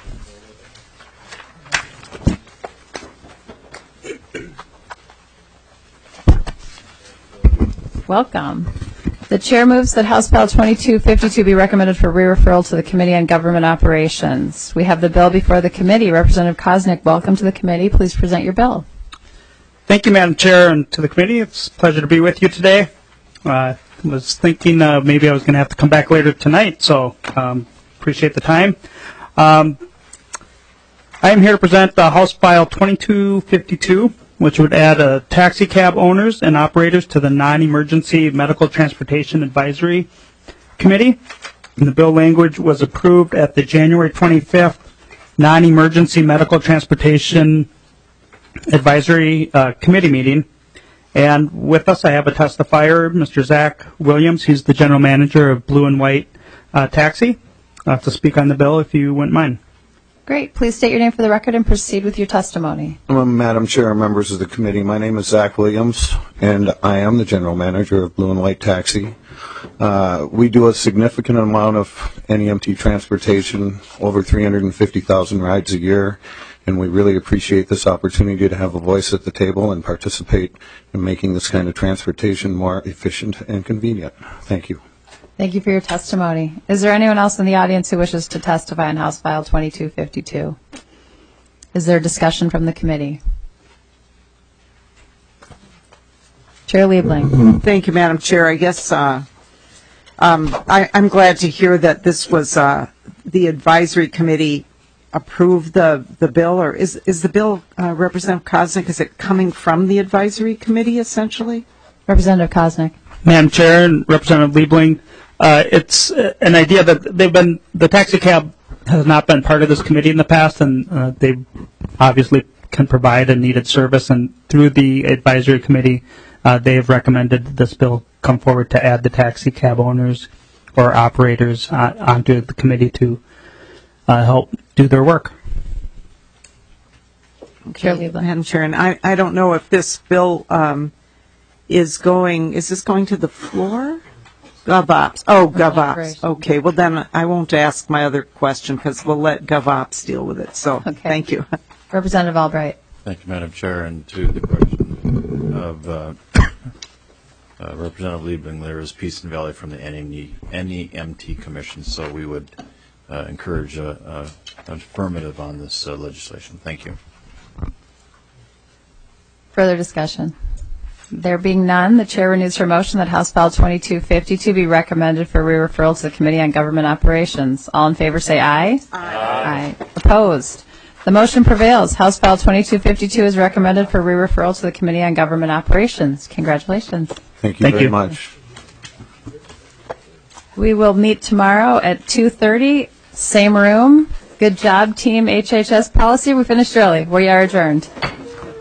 Welcome. The chair moves that House File 2252 be recommended for re-referral to the Committee on Government Operations. We have the bill before the committee. Representative Koznick, welcome to the committee. Please present your bill. Thank you, Madam Chair, and to the committee. It's a pleasure to be with you today. I was thinking maybe I was going to have to come back later tonight, so appreciate the time. I am here to present House File 2252, which would add taxi cab owners and operators to the Non-Emergency Medical Transportation Advisory Committee. And the bill language was approved at the January 25th Non-Emergency Medical Transportation Advisory Committee meeting. And with us, I have a testifier, Mr. Zach Williams. He's the general manager of Blue and White Taxi, to speak on the bill, if you wouldn't mind. Great. Please state your name for the record and proceed with your testimony. Madam Chair, members of the committee, my name is Zach Williams, and I am the general manager of Blue and White Taxi. We do a significant amount of NEMT transportation, over 350,000 rides a year, and we really appreciate this opportunity to have a voice at the table and participate in making this kind of transportation more efficient and convenient. Thank you. Thank you for your testimony. Is there anyone else in the audience who wishes to testify on House File 2252? Is there discussion from the committee? Chair Liebling. Thank you, Madam Chair. I guess I'm glad to hear that this was the advisory committee approved the bill, or is the bill, Representative Koznick, is it coming from the advisory committee essentially? Representative Koznick. Madam Chair and Representative Liebling, it's an idea that the taxi cab has not been part of this committee in the past, and they obviously can provide a needed service, and through the advisory committee, they have recommended this bill come forward to add the taxi cab owners or operators onto the committee to help do their work. Okay, Madam Chair, and I don't know if this bill is this going to the floor? GovOps. Oh, GovOps. Okay, well then I won't ask my other question because we'll let GovOps deal with it. So thank you. Representative Albright. Thank you, Madam Chair. And to the question of Representative Liebling, there is Peace and Valley from the NEMT Commission, so we would encourage an affirmative on this legislation. Thank you. Further discussion? There being none, the chair renews her motion that House File 2252 be recommended for re-referral to the Committee on Government Operations. All in favor say aye. Aye. Opposed? The motion prevails. House File 2252 is recommended for re-referral to the Committee on Government Operations. Congratulations. Thank you very much. We will meet tomorrow at 2:30, same room. Good job, Team HHS Policy. We finished early. We are adjourned.